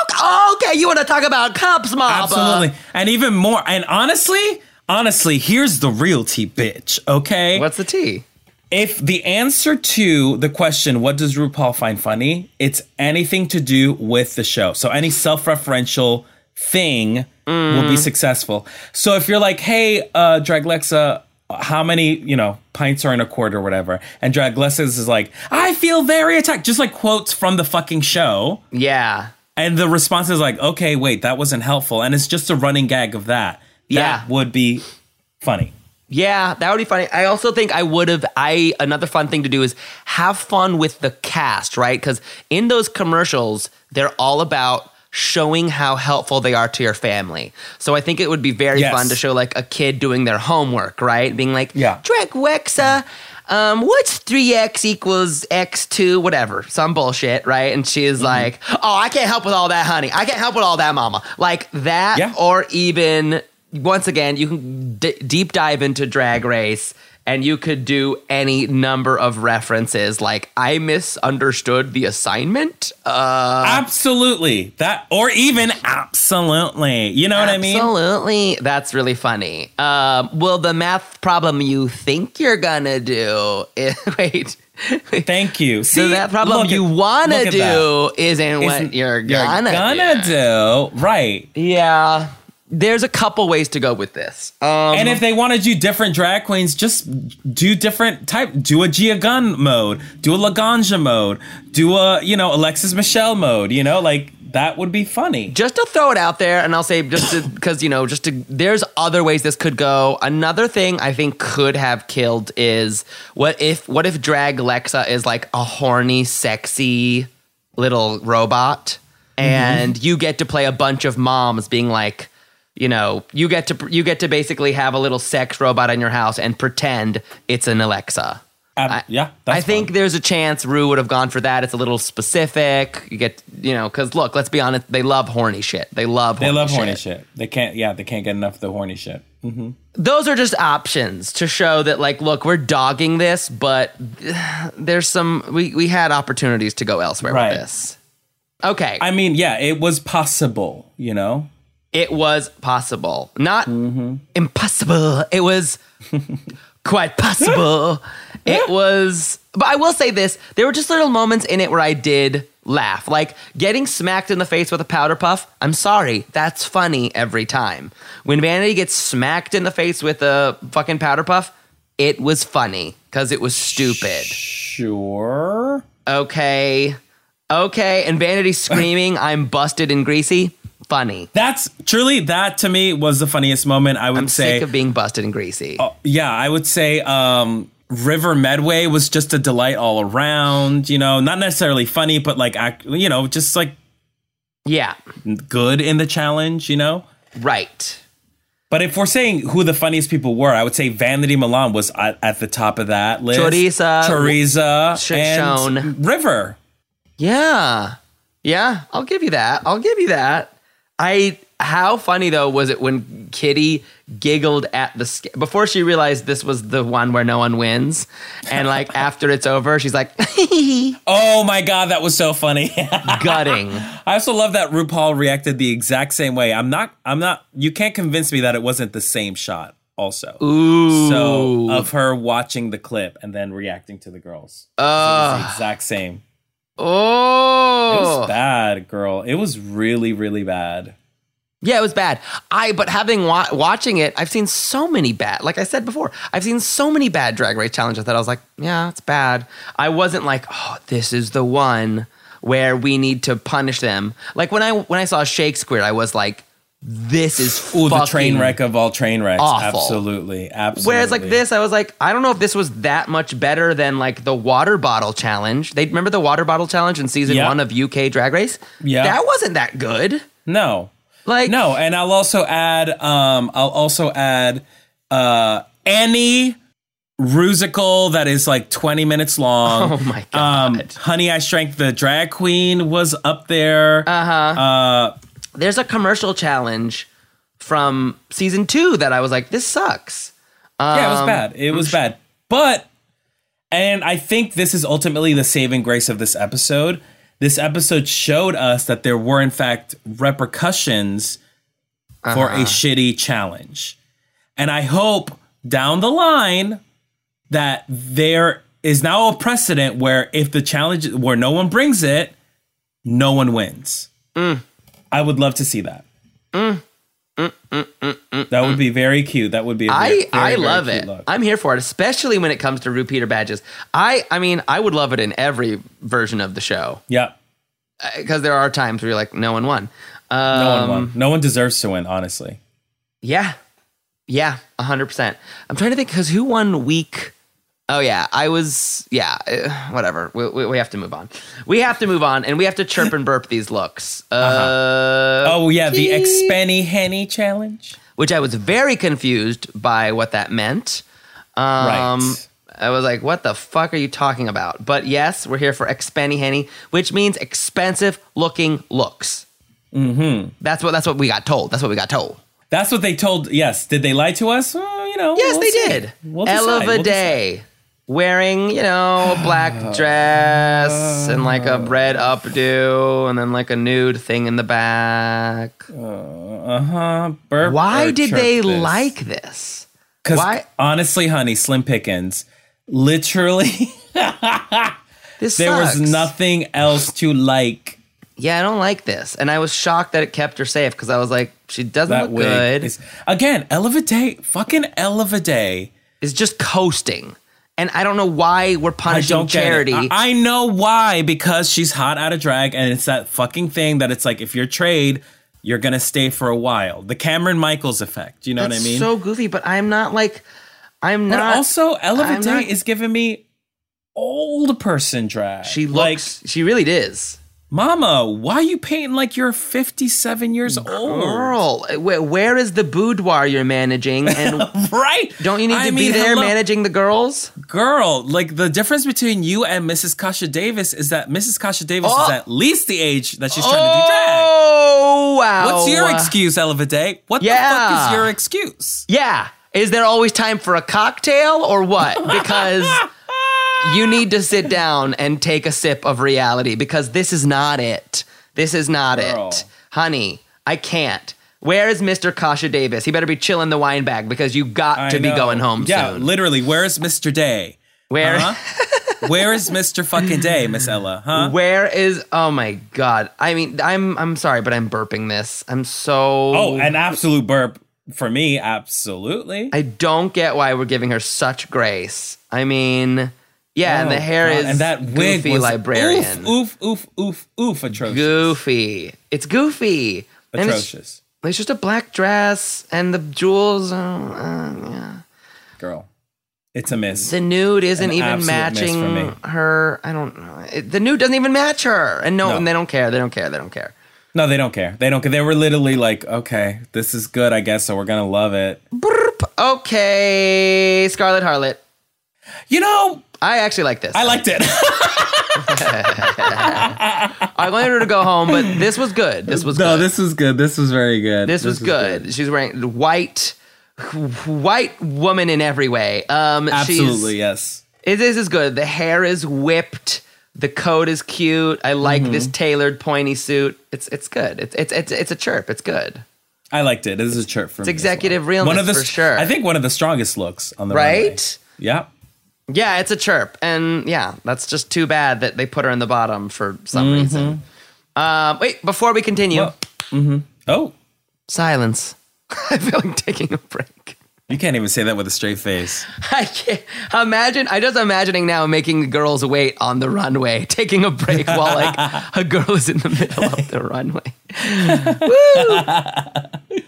oh, okay, you want to talk about cups, Mama? Absolutely. And even more. And honestly, honestly, here's the real tea, bitch. Okay. What's the tea? If the answer to the question, what does RuPaul find funny? It's anything to do with the show. So any self-referential thing mm. will be successful. So if you're like, hey, uh, Draglexa, how many, you know, pints are in a quart or whatever? And Draglexa is like, I feel very attacked. Just like quotes from the fucking show. Yeah. And the response is like, okay, wait, that wasn't helpful. And it's just a running gag of that. Yeah. That would be funny. Yeah, that would be funny. I also think I would have, I, another fun thing to do is have fun with the cast, right? Because in those commercials, they're all about showing how helpful they are to your family. So I think it would be very Yes. fun to show like a kid doing their homework, right? Being like, Yeah. Dragwexa, um, what's three x equals x two, whatever, some bullshit, right? And she's Mm-hmm. like, oh, I can't help with all that, honey. I can't help with all that, mama. Like that, Yeah. or even... Once again, you can d- deep dive into Drag Race and you could do any number of references. Like, I misunderstood the assignment. Uh, Absolutely. That, or even absolutely. You know what I mean? Absolutely. That's really funny. Um, well, the math problem you think you're gonna do. Wait. Thank you. See, So that problem look you at- want to look at do that. isn't what Isn't- you're You're gonna, gonna do. do. Right. Yeah. There's a couple ways to go with this. Um, And if they want to do different drag queens, just do different type. Do a Gia Gunn mode. Do a Laganja mode. Do a, you know, Alexis Michelle mode. You know, like, that would be funny. just to throw it out there, and I'll say just because, you know, just to, there's other ways this could go. Another thing I think could have killed is what if, what if Drag Lexa is like a horny, sexy little robot, and you get to play a bunch of moms being like, you know, you get to you get to basically have a little sex robot in your house and pretend it's an Alexa. Ab- I- yeah, that's I think fun. there's a chance Rue would have gone for that. It's a little specific. You get, you know, because look, let's be honest, they love horny shit. They love They horny love shit. horny shit. They can't, yeah, they can't get enough of the horny shit. Those are just options to show that, like, look, we're dogging this, but there's some, we, we had opportunities to go elsewhere Right. with this. Okay. I mean, yeah, it was possible, you know? It was possible. Not Mm-hmm. impossible. It was quite possible. It was, but I will say this, there were just little moments in it where I did laugh. Like getting smacked in the face with a powder puff. I'm sorry, that's funny every time. When Vanity gets smacked in the face with a fucking powder puff, it was funny because it was stupid. Sure. Okay. Okay. And Vanity screaming, I'm busted and greasy. Funny. That's truly, that to me was the funniest moment. I would I'm say, sick of being busted and greasy. yeah, I would say um, River Medway was just a delight all around. You know, not necessarily funny, but like, act, you know, just like Yeah. good in the challenge, you know? Right. But if we're saying who the funniest people were, I would say Vanity Milan was at, at the top of that list. Choriza. Choriza. Sh- and Shone. River. Yeah. Yeah. I'll give you that. I'll give you that. I, how funny though was it when Kitty giggled at the, sc- before she realized this was the one where no one wins. And like after it's over, she's like, Oh my God, that was so funny. gutting. I also love that RuPaul reacted the exact same way. I'm not, I'm not, you can't convince me that it wasn't the same shot also. Ooh. So of her watching the clip and then reacting to the girls. Uh, it was the exact same. It Oh. was bad, girl. It was really, really bad. Yeah, it was bad. I, but having wa- watching it, I've seen so many bad, like I said before, I've seen so many bad Drag Race challenges that I was like, yeah, it's bad. I wasn't like, oh, this is the one where we need to punish them. Like when I when I saw Shakespeare, I was like, this is Ooh, fucking the train wreck of all train wrecks. awful. Absolutely. Absolutely. Whereas like this, I was like, I don't know if this was that much better than like the water bottle challenge. They remember the water bottle challenge in season Yeah. one of U K Drag Race? Yeah. That wasn't that good. No. Like No, and I'll also add um I'll also add uh any Rusical that is like twenty minutes long. Oh my God. Um, Honey, I Shrank the Drag Queen was up there. Uh-huh. Uh, There's a commercial challenge from season two that I was like, this sucks. Um, yeah, it was bad. It was bad. But, and I think this is ultimately the saving grace of this episode. This episode showed us that there were, in fact, repercussions uh-huh. for a shitty challenge. And I hope down the line that there is now a precedent where if the challenge, where no one brings it, no one wins. Mm. I would love to see that. Mm. Mm, mm, mm, mm, that would be very cute. That would be a very, I, very, I very love cute it. look. I'm here for it, especially when it comes to repeater badges. I I mean, I would love it in every version of the show. Yeah. Because there are times where you're like, no one won. Um, no one won. No one deserves to win, honestly. Yeah. Yeah, one hundred percent. I'm trying to think, because who won week... Oh, yeah, I was... Yeah, uh, whatever. We, we, we have to move on. We have to move on, and we have to chirp and burp these looks. Uh, uh-huh. Oh, yeah, the Expenny Henny challenge. Which I was very confused by what that meant. Um, right. I was like, what the fuck are you talking about? But yes, we're here for Expenny Henny, which means expensive looking looks. Mm-hmm. That's what that's what we got told. That's what we got told. That's what they told. Yes. Did they lie to us? Well, you know. Yes, we'll they see. did. We'll Ella decide. We'll Day decide. wearing, you know, a black dress and like a red updo and then like a nude thing in the back. Uh huh. Burp Why or did chirp they this. like this? Because Why? honestly, honey, Slim Pickens, literally, This there sucks. was nothing else to like. Yeah, I don't like this. And I was shocked that it kept her safe because I was like, she doesn't That look wig good. is- again, Ella Day, fucking Ella Day. Is just coasting. And I don't know why we're I punishing don't get it. Charity. I, I know why, because she's hot out of drag, and it's that fucking thing that it's like, if you're trade, you're gonna stay for a while. The Cameron Michaels effect. You know That's what I mean? so goofy, but I'm not like, I'm but not. also, Ella I'm Day not- is giving me old person drag. She like, looks, she really is. Mama, why are you painting like you're fifty-seven years old? Girl, where, where is the boudoir you're managing? And Right? don't you need I to mean, be there hello. managing the girls? Girl, like the difference between you and Missus Kasha Davis is that Missus Kasha Davis Oh. is at least the age that she's trying to do drag. Oh, wow. What's your excuse, Ella Day? What the Yeah. fuck is your excuse? Yeah. Is there always time for a cocktail or what? Because you need to sit down and take a sip of reality because this is not it. This is not Girl. it. Honey, I can't. Where is Mister Kasha Davis? He better be chilling the wine bag because you got I to be know. going home yeah, soon. literally. Where is Mister Day? Where Huh? Where is Mister fucking Day, Miss Ella? Huh? Where is Oh my god. I mean, I'm I'm sorry, but I'm burping this. I'm so Oh, an absolute burp for me. Absolutely. I don't get why we're giving her such grace. I mean, yeah, and the Oh, hair God. is and that wig goofy was librarian. Oof, oof, oof, oof, oof, atrocious. Goofy. It's goofy. And it's, Atrocious. it's just a black dress and the jewels. Uh, uh, yeah. Girl. It's a miss. The nude isn't An even absolute miss matching for me. her. I don't know. It, the nude doesn't even match her. And no, No. and they don't care. They don't care. They don't care. No, they don't care. They don't care. They were literally like, okay, this is good, I guess, so we're going to love it. Burp. Okay, Scarlet Harlot. You know, I actually like this. I liked it. I wanted her to go home, but this was good. This was no, good. this was good. This was very good. This was good. She's wearing white, white woman in every way. Um, Absolutely, she's, yes. It, this is good. The hair is whipped. The coat is cute. I like Mm-hmm. this tailored pointy suit. It's it's good. It's it's it's it's a chirp. It's good. I liked it. This is a chirp for It's me. as executive well. realness one of the, for sure. I think one of the strongest looks on the Right? runway. Yeah. Yeah, it's a chirp, and yeah, that's just too bad that they put her in the bottom for some reason. Um, wait, before we continue, Well, mm-hmm. Oh, silence. I feel like taking a break. you can't even say that with a straight face. I can't imagine. I just imagining now making the girls wait on the runway, taking a break while like a girl is in the middle of the runway. Woo!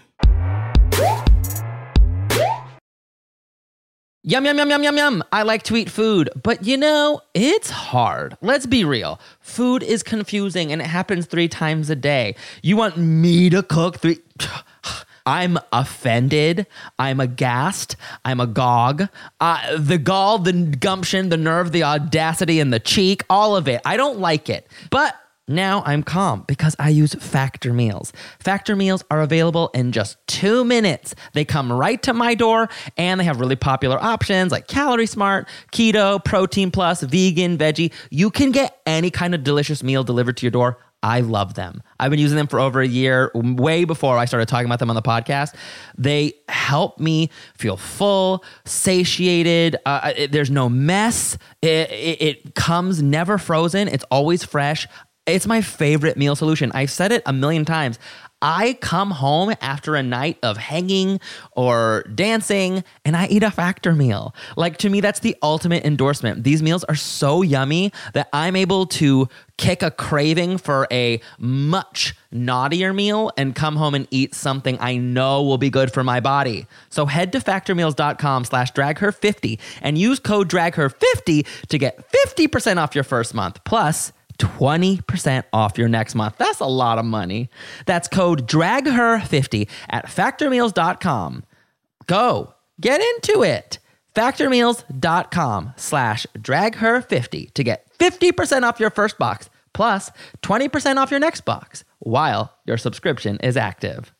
Yum, yum, yum, yum, yum, yum. I like to eat food, but you know, it's hard. Let's be real. Food is confusing and it happens three times a day. You want me to cook three... I'm offended. I'm aghast. I'm agog. Uh, the gall, the gumption, the nerve, the audacity, and the cheek, all of it. I don't like it. But now I'm calm because I use Factor meals. Factor meals are available in just two minutes. They come right to my door, and they have really popular options like Calorie Smart, Keto, Protein Plus, Vegan, Veggie. You can get any kind of delicious meal delivered to your door. I love them. I've been using them for over a year, way before I started talking about them on the podcast. They help me feel full, satiated. Uh, it, there's no mess. It, it, it comes never frozen. It's always fresh. It's my favorite meal solution. I've said it a million times. I come home after a night of hanging or dancing and I eat a Factor meal. Like, to me, that's the ultimate endorsement. These meals are so yummy that I'm able to kick a craving for a much naughtier meal and come home and eat something I know will be good for my body. So head to factormeals.com slash dragher50 and use code dragher fifty to get fifty percent off your first month. Plus, twenty percent off your next month. That's a lot of money. That's code dragher fifty at factormeals dot com. Go. Get into it. factormeals.com slash dragher50 to get fifty percent off your first box plus twenty percent off your next box while your subscription is active.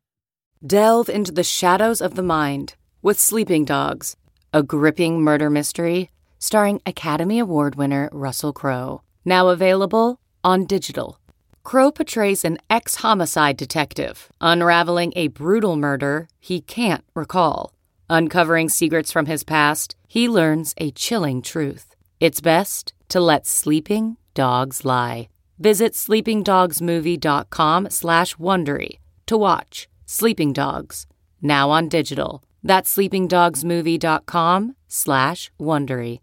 Delve into the shadows of the mind with Sleeping Dogs, a gripping murder mystery starring Academy Award winner Russell Crowe. Now available on digital. Crowe portrays an ex-homicide detective unraveling a brutal murder he can't recall. Uncovering secrets from his past, he learns a chilling truth. It's best to let sleeping dogs lie. Visit sleepingdogsmovie.com slash Wondery to watch Sleeping Dogs, now on digital. That's sleepingdogsmovie.com slash Wondery.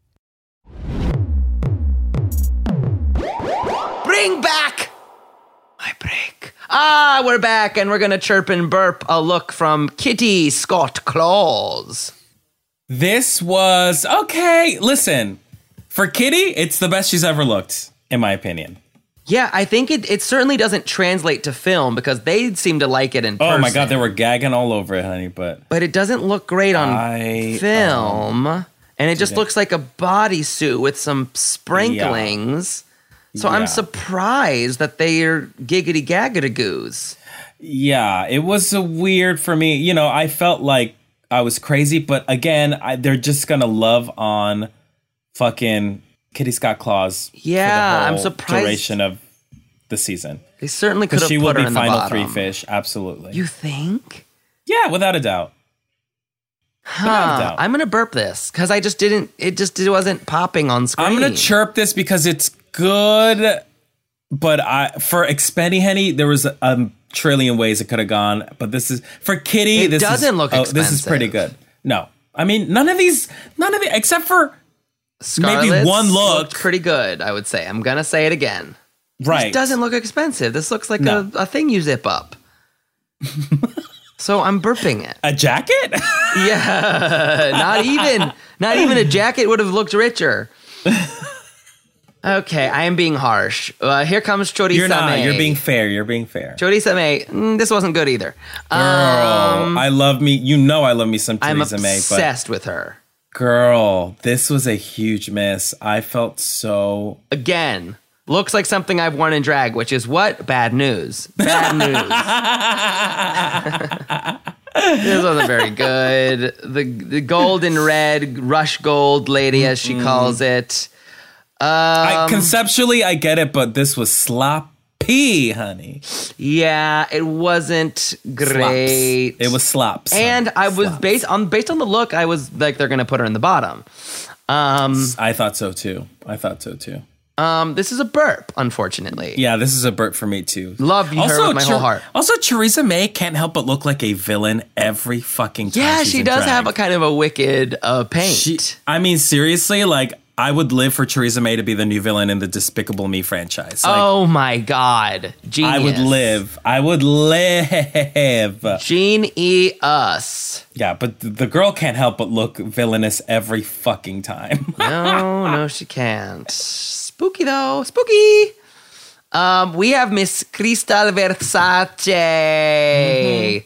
Bring back my break. Ah, we're back, and we're going to chirp and burp a look from Kitty Scott Claus. This was okay. Listen, for Kitty, it's the best she's ever looked, in my opinion. Yeah, I think it, it certainly doesn't translate to film because they seem to like it in person. Oh my God, they were gagging all over it, honey. But but it doesn't look great on I, film, um, and it just didn't. looks like a bodysuit with some sprinklings. Yeah. So Yeah. I'm surprised that they're giggity gaggity goos. Yeah, it was a weird for me. You know, I felt like I was crazy, but again, I, they're just gonna love on fucking Kitty Scott Claus. Yeah, for the I'm whole surprised. Duration of the season, They certainly could because have she put will her be in the final bottom. three fish. Absolutely. You think? Yeah, without a doubt. Without a Huh. doubt. I'm gonna burp this because I just didn't. It just it wasn't popping on screen. I'm gonna chirp this because it's good, but I for Expendy Henny there was a, a trillion ways it could have gone, but this is for Kitty. It this doesn't is, look oh, This is pretty expensive. good. No, I mean none of these, none of it except for Scarlett's maybe one look. looked pretty good. I would say. I'm gonna say it again. right. This doesn't look expensive. This looks like No. a, a thing you zip up. So I'm burping it. A jacket? Yeah, not even, not even a jacket would have looked richer. Okay, I am being harsh. Uh, here comes Choriza You're not. May. You're being fair. You're being fair. Choriza May. Mm, this wasn't good either. Girl, Um, I love me. You know I love me some I'm Theresa May, but obsessed with her. girl, this was a huge miss. I felt so. Again, looks like something I've worn in drag, which is what? Bad news. Bad news. This wasn't very good. The the golden red rush gold lady, as she calls it. I, Um, conceptually, I get it, but this was sloppy, honey. Yeah, it wasn't great. Slops. It was slops. honey. And I was Slops. based on based on the look, I was like, they're gonna put her in the bottom. Um, I thought so too. I thought so too. um, this is a burp, unfortunately. Yeah, this is a burp for me too. Love her with my whole heart. Also, Theresa May can't help but look like a villain every fucking time. Yeah, she's she in does drag. have a kind of a wicked uh, paint. She, I mean, seriously, like I would live for Theresa May to be the new villain in the Despicable Me franchise. Like, oh my god, genius! I would live. I would live. Gene E us. Yeah, but th- the girl can't help but look villainous every fucking time. No, no, she can't. Spooky though, spooky. Um, we have Miss Crystal Versace. Mm-hmm.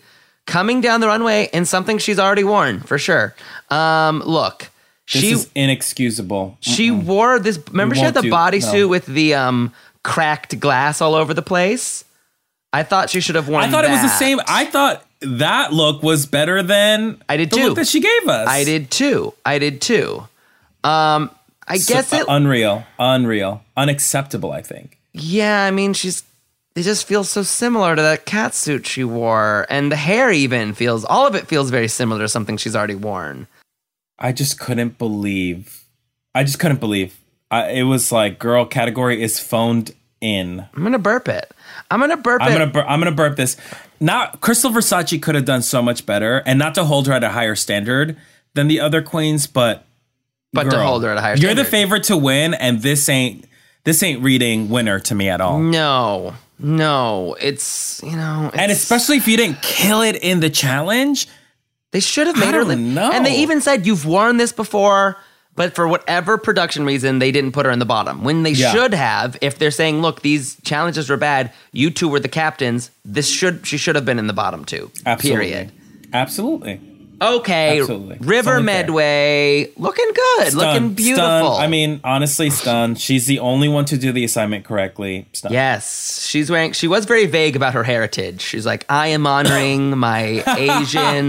coming down the runway in something she's already worn, for sure. Um, look, This she is inexcusable. she wore this. Remember, We she had the won't do- bodysuit no. with the um cracked glass all over the place. I thought she should have worn. I thought it was the that. same. I thought that look was better than I did the too. look that she gave us. I did too. I did too. Um, I So- guess uh, it. unreal, unreal, unacceptable. I think. Yeah, I mean, she's. It just feels so similar to that cat suit she wore, and the hair even feels. All of it feels very similar to something she's already worn. I just couldn't believe. I just couldn't believe. I, it was like, girl, category is phoned in. I'm gonna burp it. I'm gonna burp I'm it. gonna bur- I'm gonna burp this. Not Crystal Versace could have done so much better, and not to hold her at a higher standard than the other queens, but But to girl, hold her at a higher You're standard. the favorite to win, and this ain't this ain't reading winner to me at all. No, no, it's you know, And it's- especially if you didn't kill it in the challenge. they should have I made her. don't li- know. And they even said you've worn this before, but for whatever production reason, they didn't put her in the bottom. When they Yeah. should have, if they're saying, look, these challenges were bad, you two were the captains. This should she should have been in the bottom two. Absolutely. Period. Absolutely. Okay, Absolutely. It's River only fair. Medway, looking good, Stunned, looking beautiful. stunned. I mean, honestly, stunned. She's the only one to do the assignment correctly. Stunned. yes, she's wearing. She was very vague about her heritage. She's like, I am honoring my Asian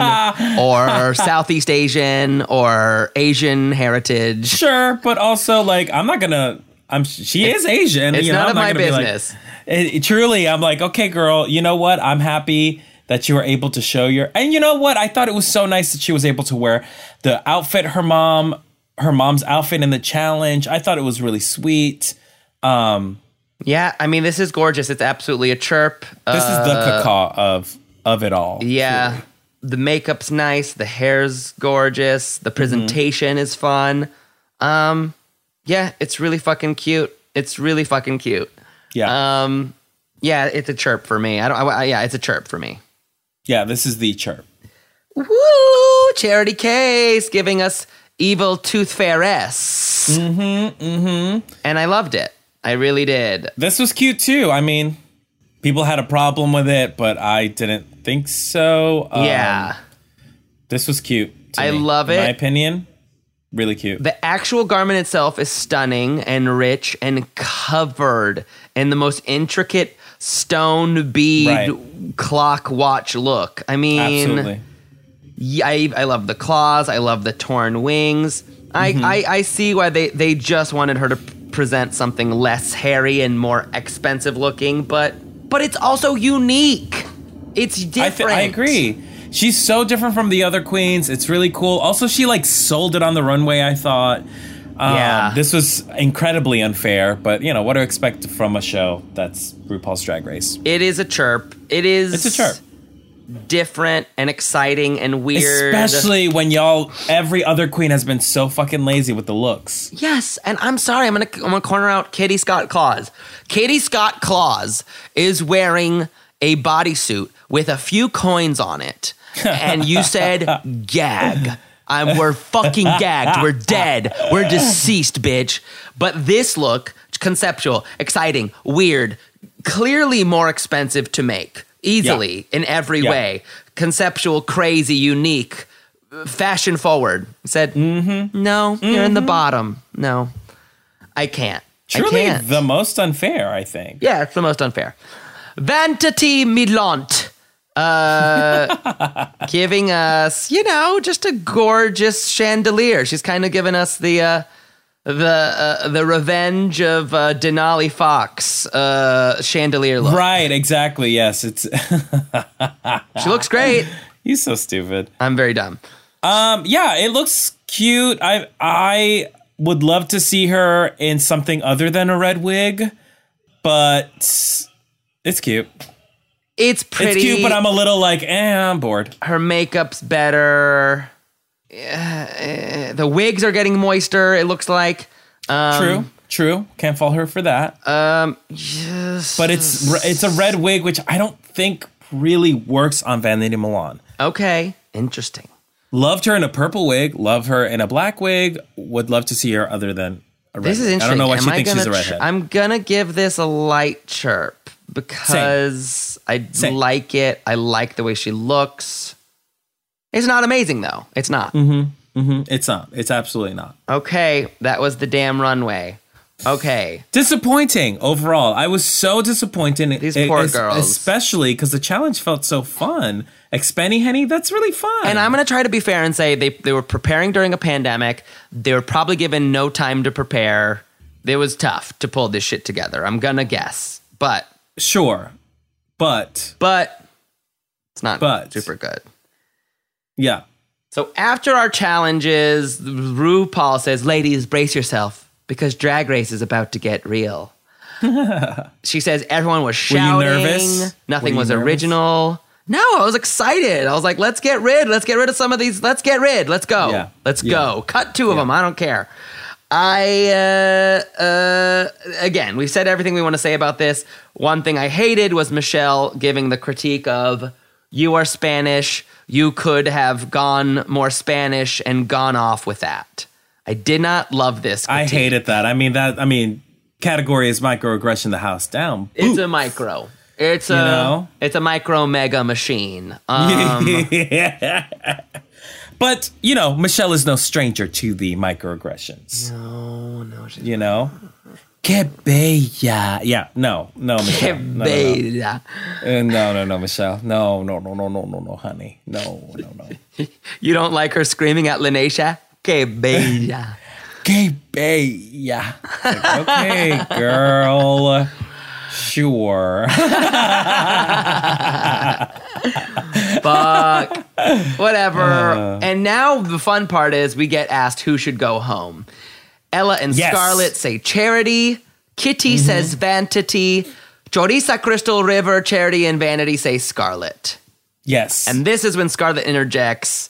or Southeast Asian or Asian heritage. Sure, but also like I'm not gonna. I'm. She is Asian. It's you know, none I'm of not my gonna be like- business. it, it- truly, I'm like, okay, girl. You know what? I'm happy that you were able to show your. And you know what? I thought it was so nice that she was able to wear the outfit her mom, her mom's outfit in the challenge. I thought it was really sweet. Um, Yeah, I mean, this is gorgeous. It's absolutely a chirp. this Uh, is the caca of of it all. Yeah, the makeup's nice. The hair's gorgeous. The presentation is fun. Um, yeah, it's really fucking cute. It's really fucking cute. Yeah, Um, yeah, it's a chirp for me. I don't. I, I- yeah, it's a chirp for me. yeah. This is the chirp. Woo! Charity Case giving us Evil Tooth Fairies. Mm-hmm. Mm-hmm. And I loved it. I really did. This was cute too. I mean, people had a problem with it, but I didn't think so. Um, Yeah. This was cute. to I me. love In it. my opinion, really cute. The actual garment itself is stunning and rich and covered in the most intricate stone bead Right. clock watch look. I mean, Absolutely. yeah, I, I love the claws. I love the torn wings. Mm-hmm. I, I, I see why they, they just wanted her to p- present something less hairy and more expensive looking, but but it's also unique. It's I, different. th- I agree. She's so different from the other queens. It's really cool. Also, she like sold it on the runway, I thought. Um, Yeah. This was incredibly unfair, but you know, what to expect from a show that's RuPaul's Drag Race. It is a chirp. It is It's a chirp. different and exciting and weird. Especially when y'all, every other queen has been so fucking lazy with the looks. Yes, and I'm sorry, I'm gonna I'm gonna corner out Katie Scott Claus. Katie Scott Claus is wearing a bodysuit with a few coins on it, and you said gag. I'm, we're fucking gagged. We're dead. We're deceased, bitch. But this look, conceptual, exciting, weird, clearly more expensive to make, easily in every Yeah. way. Conceptual, crazy, unique, fashion forward. Said, mm-hmm. no, you're in the bottom. No, I can't. I Truly can't. the most unfair, I think. Yeah, it's the most unfair. Vanity Millant. Uh, giving us, you know, just a gorgeous chandelier. She's kind of giving us the uh, the uh, the revenge of uh, Denali Fox uh, chandelier look. Right, exactly. Yes, it's She looks great. he's so stupid. I'm very dumb. Um, yeah, it looks cute. I I would love to see her in something other than a red wig, but it's cute. It's pretty. It's cute, but I'm a little like, eh, I'm bored. Her makeup's better. Uh, the wigs are getting moister. It looks like. Um, True, true. Can't fault her for that. Um. Yes. But it's re- it's a red wig, which I don't think really works on Vanity Milan. Okay. Interesting. Loved her in a purple wig. Love her in a black wig. Would love to see her other than a red This is wig. interesting. I don't know why Am she I thinks she's a gonna redhead. Ch- I'm gonna give this a light chirp because I Same. like it. I like the way she looks. It's not amazing, though. It's not. Mm-hmm. It's not. It's absolutely not. Okay, that was the damn runway. Okay. Disappointing overall. I was so disappointed. These e- poor es- girls. Especially because the challenge felt so fun. Expenny Henny, that's really fun. And I'm going to try to be fair and say they, they were preparing during a pandemic. They were probably given no time to prepare. It was tough to pull this shit together. I'm going to guess. But. Sure. But. But. It's not But. super good. Yeah. So after our challenges, RuPaul says, ladies, brace yourself because Drag Race is about to get real. She says everyone was Were you shouting. nervous? Nothing Were you was nervous? original. No, I was excited. I was like, let's get rid. Let's get rid of some of these. Let's get rid. Let's go. Yeah. Let's Yeah. go. Cut two of them. I don't care. I, uh, uh, again, we've said everything we want to say about this. One thing I hated was Michelle giving the critique of, you are Spanish. You could have gone more Spanish and gone off with that. I did not love this critique. I hated that. I mean, that, I mean, category is microaggression, the house down. It's Boop. a micro. It's a, You know? it's a micro mega machine. Um, But, you know, Michelle is no stranger to the microaggressions. no, no, she's You know? Que bella. Yeah, no, no, Michelle. No, no, no. bella. Uh, no, no, no, Michelle. No, no, no, no, no, no, no, honey. No, no, no. You don't like her screaming at Lanesha? Que bella. Que bella. Like, okay, girl. Sure. Fuck. Whatever. Uh. And now the fun part is we get asked who should go home. Ella and Yes. Scarlett say Charity. Kitty Mm-hmm. says Vanity. Choriza, Crystal, River, Charity, and Vanity say Scarlett. Yes. And this is when Scarlett interjects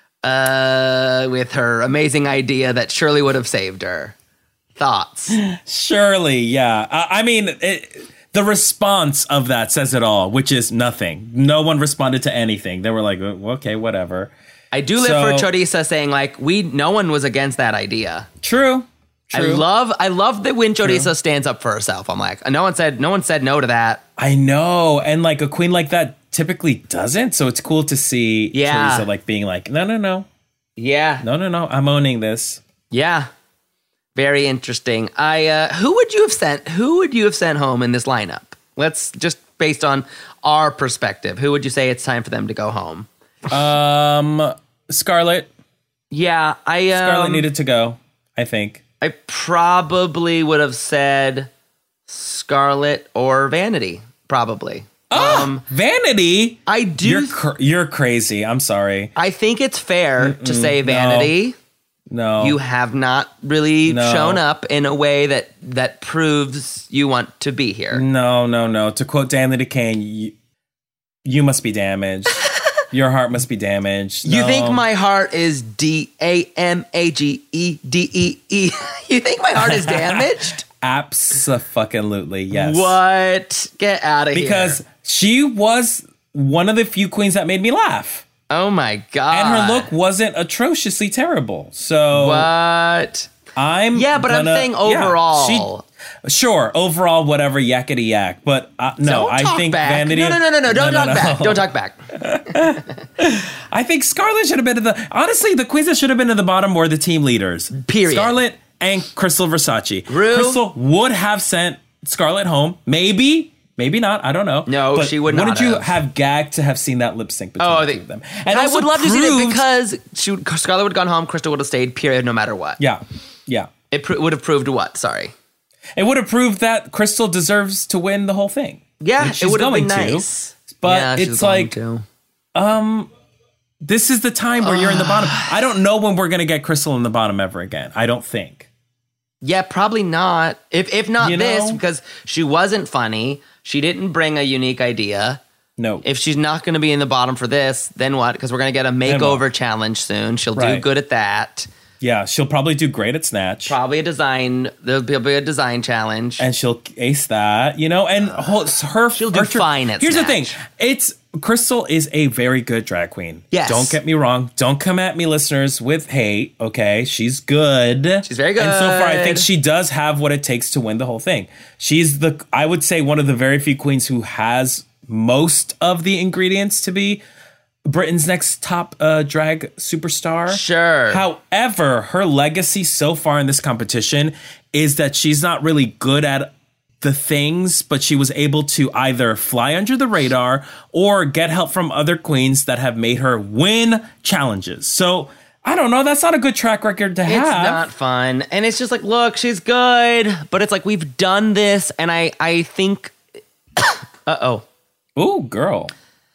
uh, with her amazing idea that Shirley would have saved her. Thoughts? Surely, yeah. I, I mean, it, the response of that says it all, which is nothing. No one responded to anything. They were like, okay, whatever. I do live for So- Choriza saying like we no one was against that idea. True. True. I love I love that when Choriza stands up for herself. I'm like, no one said no one said no to that. I know. And like a queen like that typically doesn't. So it's cool to see Yeah. Teresa like being like, no, no, no. Yeah. No, no, no. I'm owning this. Yeah. Very interesting. I uh, who would you have sent who would you have sent home in this lineup? Let's just based on our perspective. Who would you say it's time for them to go home? Um, Scarlett. Yeah, I um, Scarlett needed to go, I think. I probably would have said Scarlett or Vanity, probably. Um, Vanity. I do. You're cr- you're crazy. I'm sorry. I think it's fair to say Vanity. No. You have not really No. shown up in a way that that proves you want to be here. No, no, no. To quote Danley DeCane, you, you must be damaged. Your heart must be damaged. You No. think my heart is D A M A G E D E E? You think my heart is damaged? Abso-fucking-lutely, yes. What? Get out of here. Because she was one of the few queens that made me laugh. Oh my God. And her look wasn't atrociously terrible. So What? I'm Yeah, but I'm gonna- saying yeah, overall. she- sure, overall, whatever, yakety yak. But uh, no, Don't I talk think back. Vanity. No, no, no, no, no. Don't talk back. Don't talk back. I think Scarlett should have been at the. Honestly, the queens that should have been at the bottom were the team leaders. Period. Scarlett and Crystal Versace. Rue? Crystal would have sent Scarlett home. Maybe. Maybe not. I don't know. No, But she would not Wouldn't you have. have gagged to have seen that lip sync between Oh, the they- two of them? And I also would love to see that proved- because she, would- Scarlett would have gone home, Crystal would have stayed, period, no matter what. Yeah. Yeah. It pr- would have proved what? Sorry. It would have proved that Crystal deserves to win the whole thing. Yeah, Which it she's would have been going to. nice. But Yeah, she's it's going like, to. this is the time where you're in the bottom. I don't know when we're going to get Crystal in the bottom ever again. I don't think. Yeah, probably not. If if not You this, know? because she wasn't funny. She didn't bring a unique idea. No. If she's not going to be in the bottom for this, then what? Because we're going to get a makeover what? challenge soon. She'll do Right. good at that. Yeah, she'll probably do great at Snatch. Probably a design. There'll be a design challenge. And she'll ace that, you know, and whole, her She'll do her- fine at Here's the Snatch. thing. It's Crystal is a very good drag queen. Yes. Don't get me wrong. Don't come at me, listeners, with hate. Okay. She's good. She's very good. And so far, I think she does have what it takes to win the whole thing. She's the, I would say, one of the very few queens who has most of the ingredients to be Britain's next top uh, drag superstar. Sure. However, her legacy so far in this competition is that she's not really good at the things, but she was able to either fly under the radar or get help from other queens that have made her win challenges. So I don't know. That's not a good track record to It's have. not fun. And it's just like, look, she's good, but it's like we've done this, and I, I think uh-oh. Ooh, girl.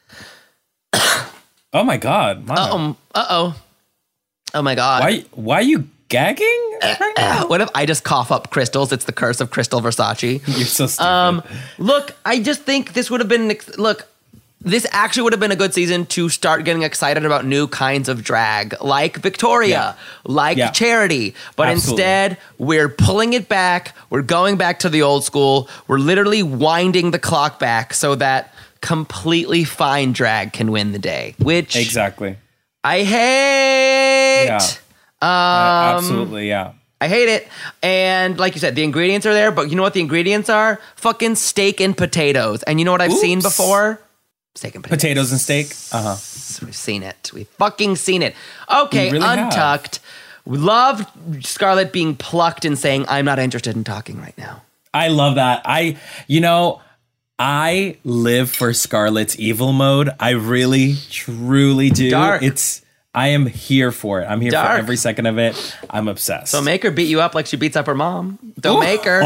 Oh my God. Mono. Uh-oh. Uh-oh. Oh my God. Why why are you gagging right now? What if I just cough up crystals? It's the curse of Crystal Versace. You're so stupid. Um, look, I just think this would have been, look, this actually would have been a good season to start getting excited about new kinds of drag, like Victoria, Yeah. like Yeah. Charity. But Absolutely. instead, we're pulling it back. We're going back to the old school. We're literally winding the clock back so that completely fine drag can win the day, which Exactly. I hate. Yeah. Uh, absolutely, yeah. I hate it. And like you said, the ingredients are there, but you know what the ingredients are? Fucking steak and potatoes. And you know what I've seen Oops. before? Steak and potatoes. Potatoes and steak. Uh-huh. We've seen it. We've fucking seen it. Okay, We really have. Untucked. We loved Scarlett being plucked and saying, I'm not interested in talking right now. I love that. I, you know, I live for Scarlett's evil mode. I really, truly do. Dark. It's, I am here for it. I'm here Dark. for every second of it. I'm obsessed. Don't make her beat you up like she beats up her mom. Don't make her.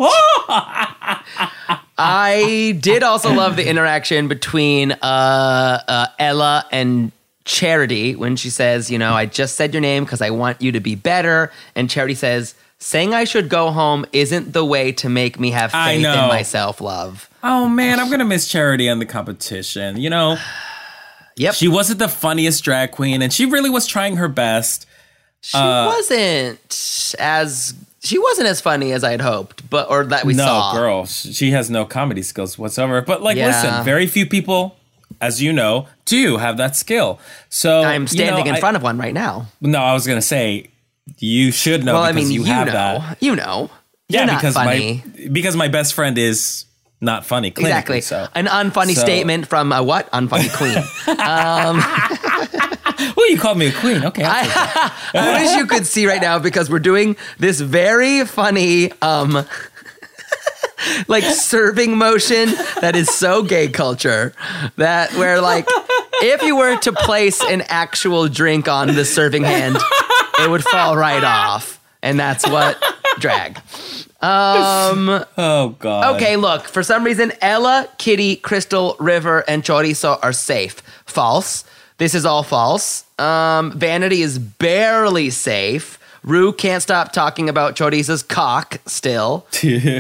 I did also love the interaction between uh, uh, Ella and Charity when she says, you know, I just said your name because I want you to be better. And Charity says, saying I should go home isn't the way to make me have I faith in know. myself, love. Oh man, I'm gonna miss Charity in the competition. You know, Yep. she wasn't the funniest drag queen, and she really was trying her best. She Uh, wasn't as she wasn't as funny as I had hoped, but or that we no, saw. girl, she has no comedy skills whatsoever. But like, Yeah. listen, very few people, as you know, do have that skill. So I'm standing you know, in I- front of one right now. No, I was gonna say you should know Well, I because mean, you you, have know, that. you know, Yeah, You're not because funny. my because my best friend is not funny. Clinically, Exactly. So. An unfunny So- statement from a what? Unfunny queen. Well, you called me a queen. Okay. I'll take that. I wish you could see right now because we're doing this very funny, um, like serving motion that is so gay culture that where like if you were to place an actual drink on the serving hand, it would fall right off, and that's what drag. Um. Oh God. Okay, look. For some reason, Ella, Kitty, Crystal, River, and Chorizo are safe. False. This is all false. Um, Vanity is barely safe. Rue can't stop talking about Chorizo's cock still.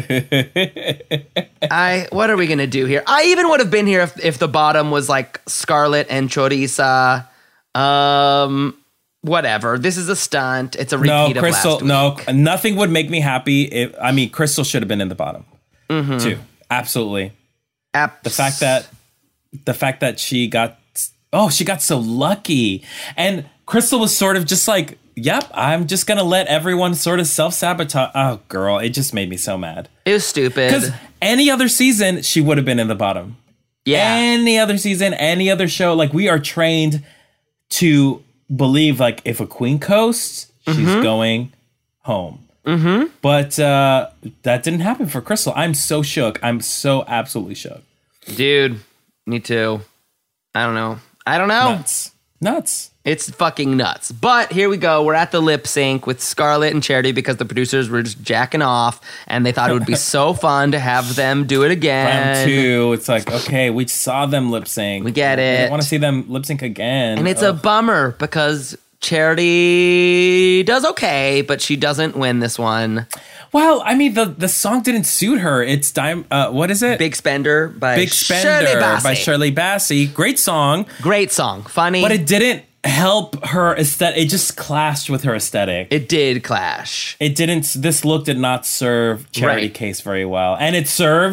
I. What are we gonna do here? I even would have been here if, if the bottom was like Scarlett and Chorizo. Um. Whatever. This is a stunt. It's a No, repeat of Crystal. last No, week. nothing would make me happy. If I mean, Crystal should have been in the bottom Mm-hmm. too. Absolutely. App- The fact that the fact that she got oh she got so lucky, and Crystal was sort of just like, yep, I'm just gonna let everyone sort of self sabotage. Oh, girl, it just made me so mad it was stupid. because any other season she would have been in the bottom. Yeah. Any other season, any other show, like we are trained to believe like if a queen coasts, she's Mm-hmm. going home. Mm-hmm. But uh, that didn't happen for Crystal. I'm so shook. I'm so absolutely shook. Dude, me too. I don't know. I don't know. Nuts. Nuts. It's fucking nuts. But here we go. We're at the lip sync with Scarlett and Charity because the producers were just jacking off and they thought it would be so fun to have them do it again. Round two, it's like, okay, we saw them lip sync. We get I it. want to see them lip sync again. And it's a Ugh. bummer because Charity does okay, but she doesn't win this one. Well, I mean, the, the song didn't suit her. It's Dime. Uh, what is it? Big Spender by Big Shirley Spender Bassey. by Shirley Bassey. Great song, Great song. Funny. but it didn't help her aesthetic. It just clashed with her aesthetic. it did clash. It didn't. This look did not serve Charity Right. Case very well, and it served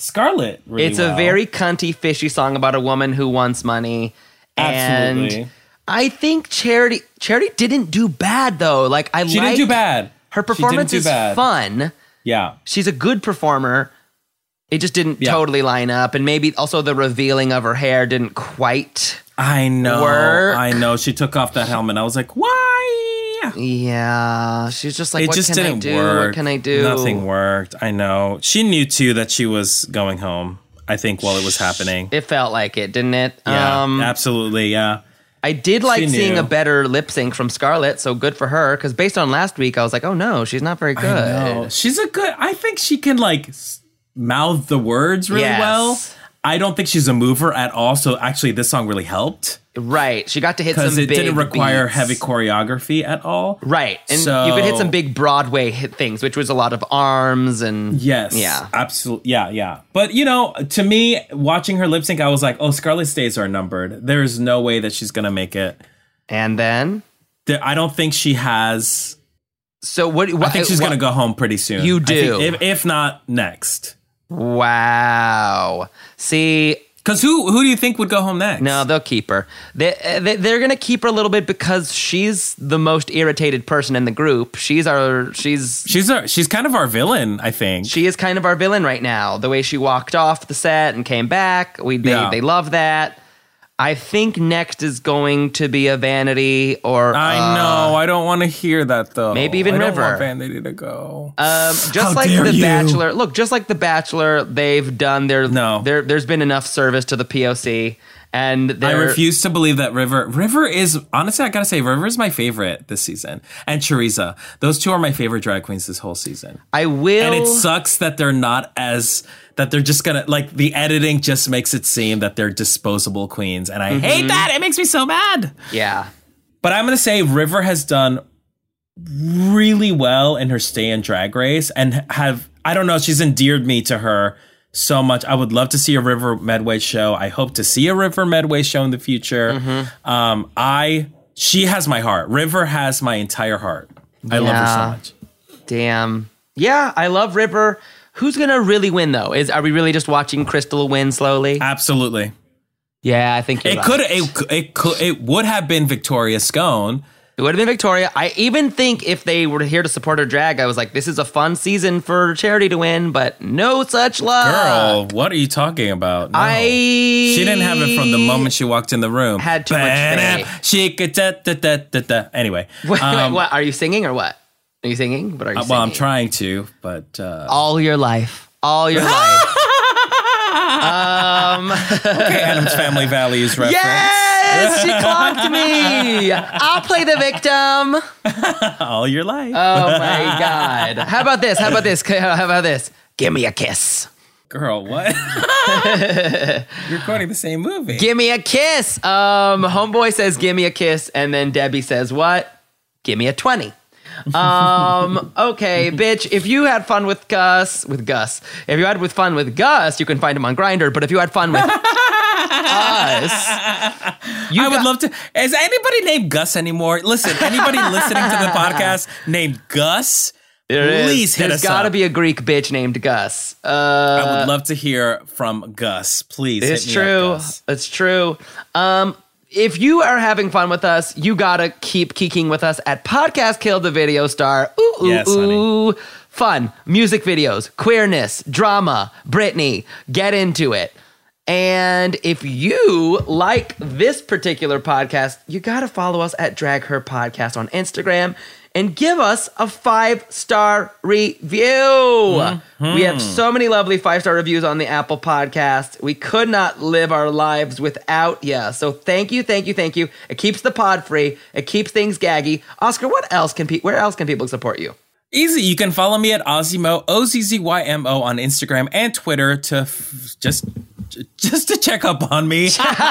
Scarlett really It's well. a very cunty, fishy song about a woman who wants money. Absolutely. And I think Charity Charity didn't do bad though. Like I She like didn't do bad. Her She didn't performance do is bad. fun. Yeah. She's a good performer. It just didn't Yeah. totally line up, and maybe also the revealing of her hair didn't quite I know. work. I know. She took off that helmet. I was like, why? Yeah, she's just like, it what just can didn't I do? work. What can I do? Nothing worked. I know. She knew too that she was going home. I think while it was happening. It felt like it, didn't it? Yeah, Um, absolutely. Yeah. I did like She seeing knew. a better lip sync from Scarlett, so good for her. Because based on last week, I was like, oh no, she's not very good. I know. She's a good. I think she can like s- mouth the words really Yes. well. I don't think she's a mover at all. So actually, this song really helped Right, she got to hit some because it big didn't require beats. heavy choreography at all. Right, and So- you could hit some big Broadway hit things, which was a lot of arms and Yes. yeah. Absolutely. Yeah. Yeah. But you know, to me, watching her lip sync, I was like, oh, Scarlett's days are numbered. There's no way that she's gonna make it. And then, There, I don't think she has. so what? what I think she's what- gonna go home pretty soon. You I think do? if, if not next. Wow. See, Because who who do you think would go home next? no, they'll keep her. They, they they're gonna keep her a little bit because she's the most irritated person in the group. She's our she's she's our, she's kind of our villain. I think. she is kind of our villain right now. The way she walked off the set and came back, we they, Yeah. they love that. I think next is going to be a Vanity or I uh, know. I don't want to hear that though. maybe even I don't River. want Vanity to go. Um, just How like dare The you. Bachelor. Look, just like The Bachelor, they've done their No. There, there's been enough service to the P O C, and I they're- refuse to believe that River. River is honestly, I gotta say, River is my favorite this season, and Choriza. Those two are my favorite drag queens this whole season. I will. And it sucks that they're not as that they're just gonna like the editing just makes it seem that they're disposable queens, and I Mm-hmm. hate that. It makes me so mad. Yeah. But I'm gonna say River has done really well in her stay in Drag Race, and have I don't know, she's endeared me to her so much. I would love to see a River Medway show. I hope to see a River Medway show in the future. Mm-hmm. Um, I she has my heart. River has my entire heart. I love her so Yeah. much. Damn. Yeah, I love River. Who's gonna really win though? Is are we really just watching Crystal win slowly? Absolutely. Yeah, I think you're It right. could it could- it could it would have been Victoria Scone. It would have been Victoria. I even think if they were here to support her drag, I was like, this is a fun season for Charity to win, but no such luck. Girl, what are you talking about? No. I She didn't have it from the moment she walked in the room. Had too much faith. She could da, da, da, da, da. Anyway. Wait, wait, um, what? Are you singing or what? Are you singing? What are you uh, singing? well, I'm trying to, but uh, All your life. All your life. um, okay, Adam's Family Values reference. yes, she clocked me. I'll play the victim. All your life. Oh my God. How about this? How about this? How about this? Give me a kiss. Girl, what? You're quoting the same movie. Give me a kiss. Um, Homeboy says, give me a kiss. And then Debbie says, what? Give me a twenty. Um, okay, bitch. If you had fun with Gus, with Gus, if you had with fun with Gus, you can find him on Grindr. But if you had fun with us, you I would got- love to. Is anybody named Gus anymore? Listen, anybody listening to the podcast named Gus, There is. please hit There's us gotta up. be a Greek bitch named Gus. Uh, I would love to hear from Gus. Please, It's hit me up, true. Gus. It's true. Um, if you are having fun with us, you gotta keep geeking with us at Podcast Kill the Video Star. Ooh, ooh, Yes, honey. ooh. Fun. Music videos, queerness, drama, Britney. Get into it. And if you like this particular podcast, you gotta follow us at Drag Her Podcast on Instagram and give us a five-star review. Mm-hmm. We have so many lovely five-star reviews on the Apple Podcast. We could not live our lives without you. So thank you, thank you, thank you. It keeps the pod free. It keeps things gaggy. Oscar, what else can pe- where else can people support you? Easy. You can follow me at Ozzymo, O Z Z Y M O on Instagram and Twitter to f- just just to check up on me.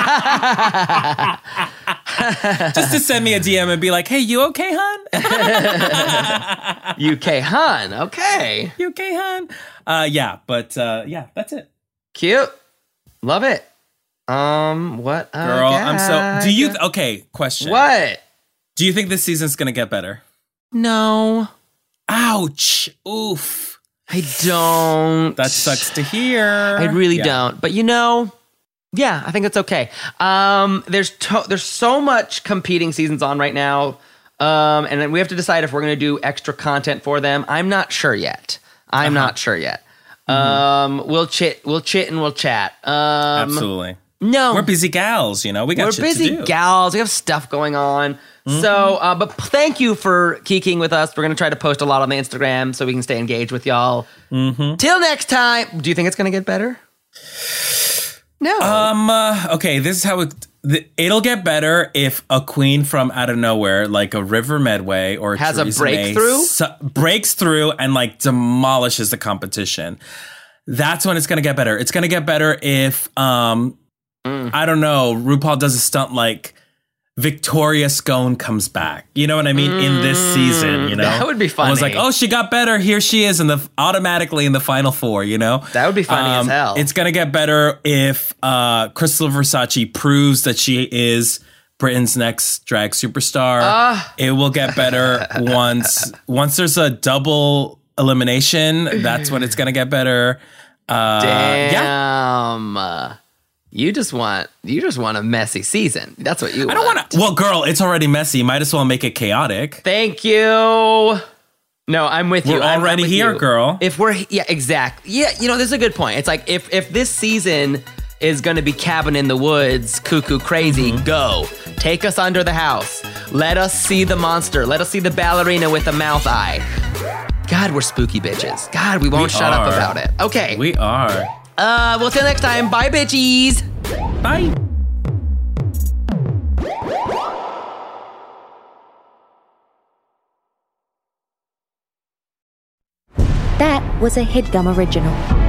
Just to send me a D M and be like, hey, you okay, hon? U K Hun. Okay. You okay, hon? Uh, yeah, but uh, yeah, that's it. Cute. Love it. Um, what? a Girl, I'm so... Do you... gag. Okay, question. What? Do you think this season's going to get better? No. Ouch. Oof. I don't. That sucks to hear. I really Yeah. don't. But you know, yeah, I think it's okay. Um, there's to- there's so much competing seasons on right now, um, and then we have to decide if we're going to do extra content for them. I'm not sure yet. I'm Uh-huh. not sure yet. Um, we'll chit, we'll chit, and we'll chat. Um, Absolutely. No, We're busy gals, you know. We got we're shit busy to do. gals. We have stuff going on. So, uh, but p- thank you for geeking with us. We're going to try to post a lot on the Instagram so we can stay engaged with y'all. Mm-hmm. Till next time. Do you think it's going to get better? No. Um. Uh, okay. This is how it. The, it'll get better if a queen from out of nowhere, like a River Medway or Has a Theresa May, breakthrough? su- breaks through and like demolishes the competition. That's when it's gonna get better. It's gonna get better if um, Mm. I don't know. RuPaul does a stunt like Victoria Scone comes back. You know what I mean? In this season, you know, That would be I was like, funny. oh, she got better. Here she is, in the automatically in the final four. You know, That would be funny as Um, hell. It's gonna get better if uh, Crystal Versace proves that she is Britain's next drag superstar. Ah. It will get better once once there's a double elimination. That's when it's gonna get better. Uh, Yeah. Damn. Uh, You just want you just want a messy season. That's what you want. I don't want to. Well, girl, it's already messy. Might as well make it chaotic. Thank you. No, I'm with you. We're I'm- I'm already with here, you. girl. If we're yeah, exactly. Yeah, you know, this is a good point. It's like if if this season is going to be cabin in the woods, cuckoo crazy, Mm-hmm. go. Take us under the house. Let us see the monster. Let us see the ballerina with the mouth eye. God, we're spooky bitches. God, we won't We shut up are. about it. Okay. We are. uh, well, till next time. Bye, bitchies. Bye. That was a HeadGum original.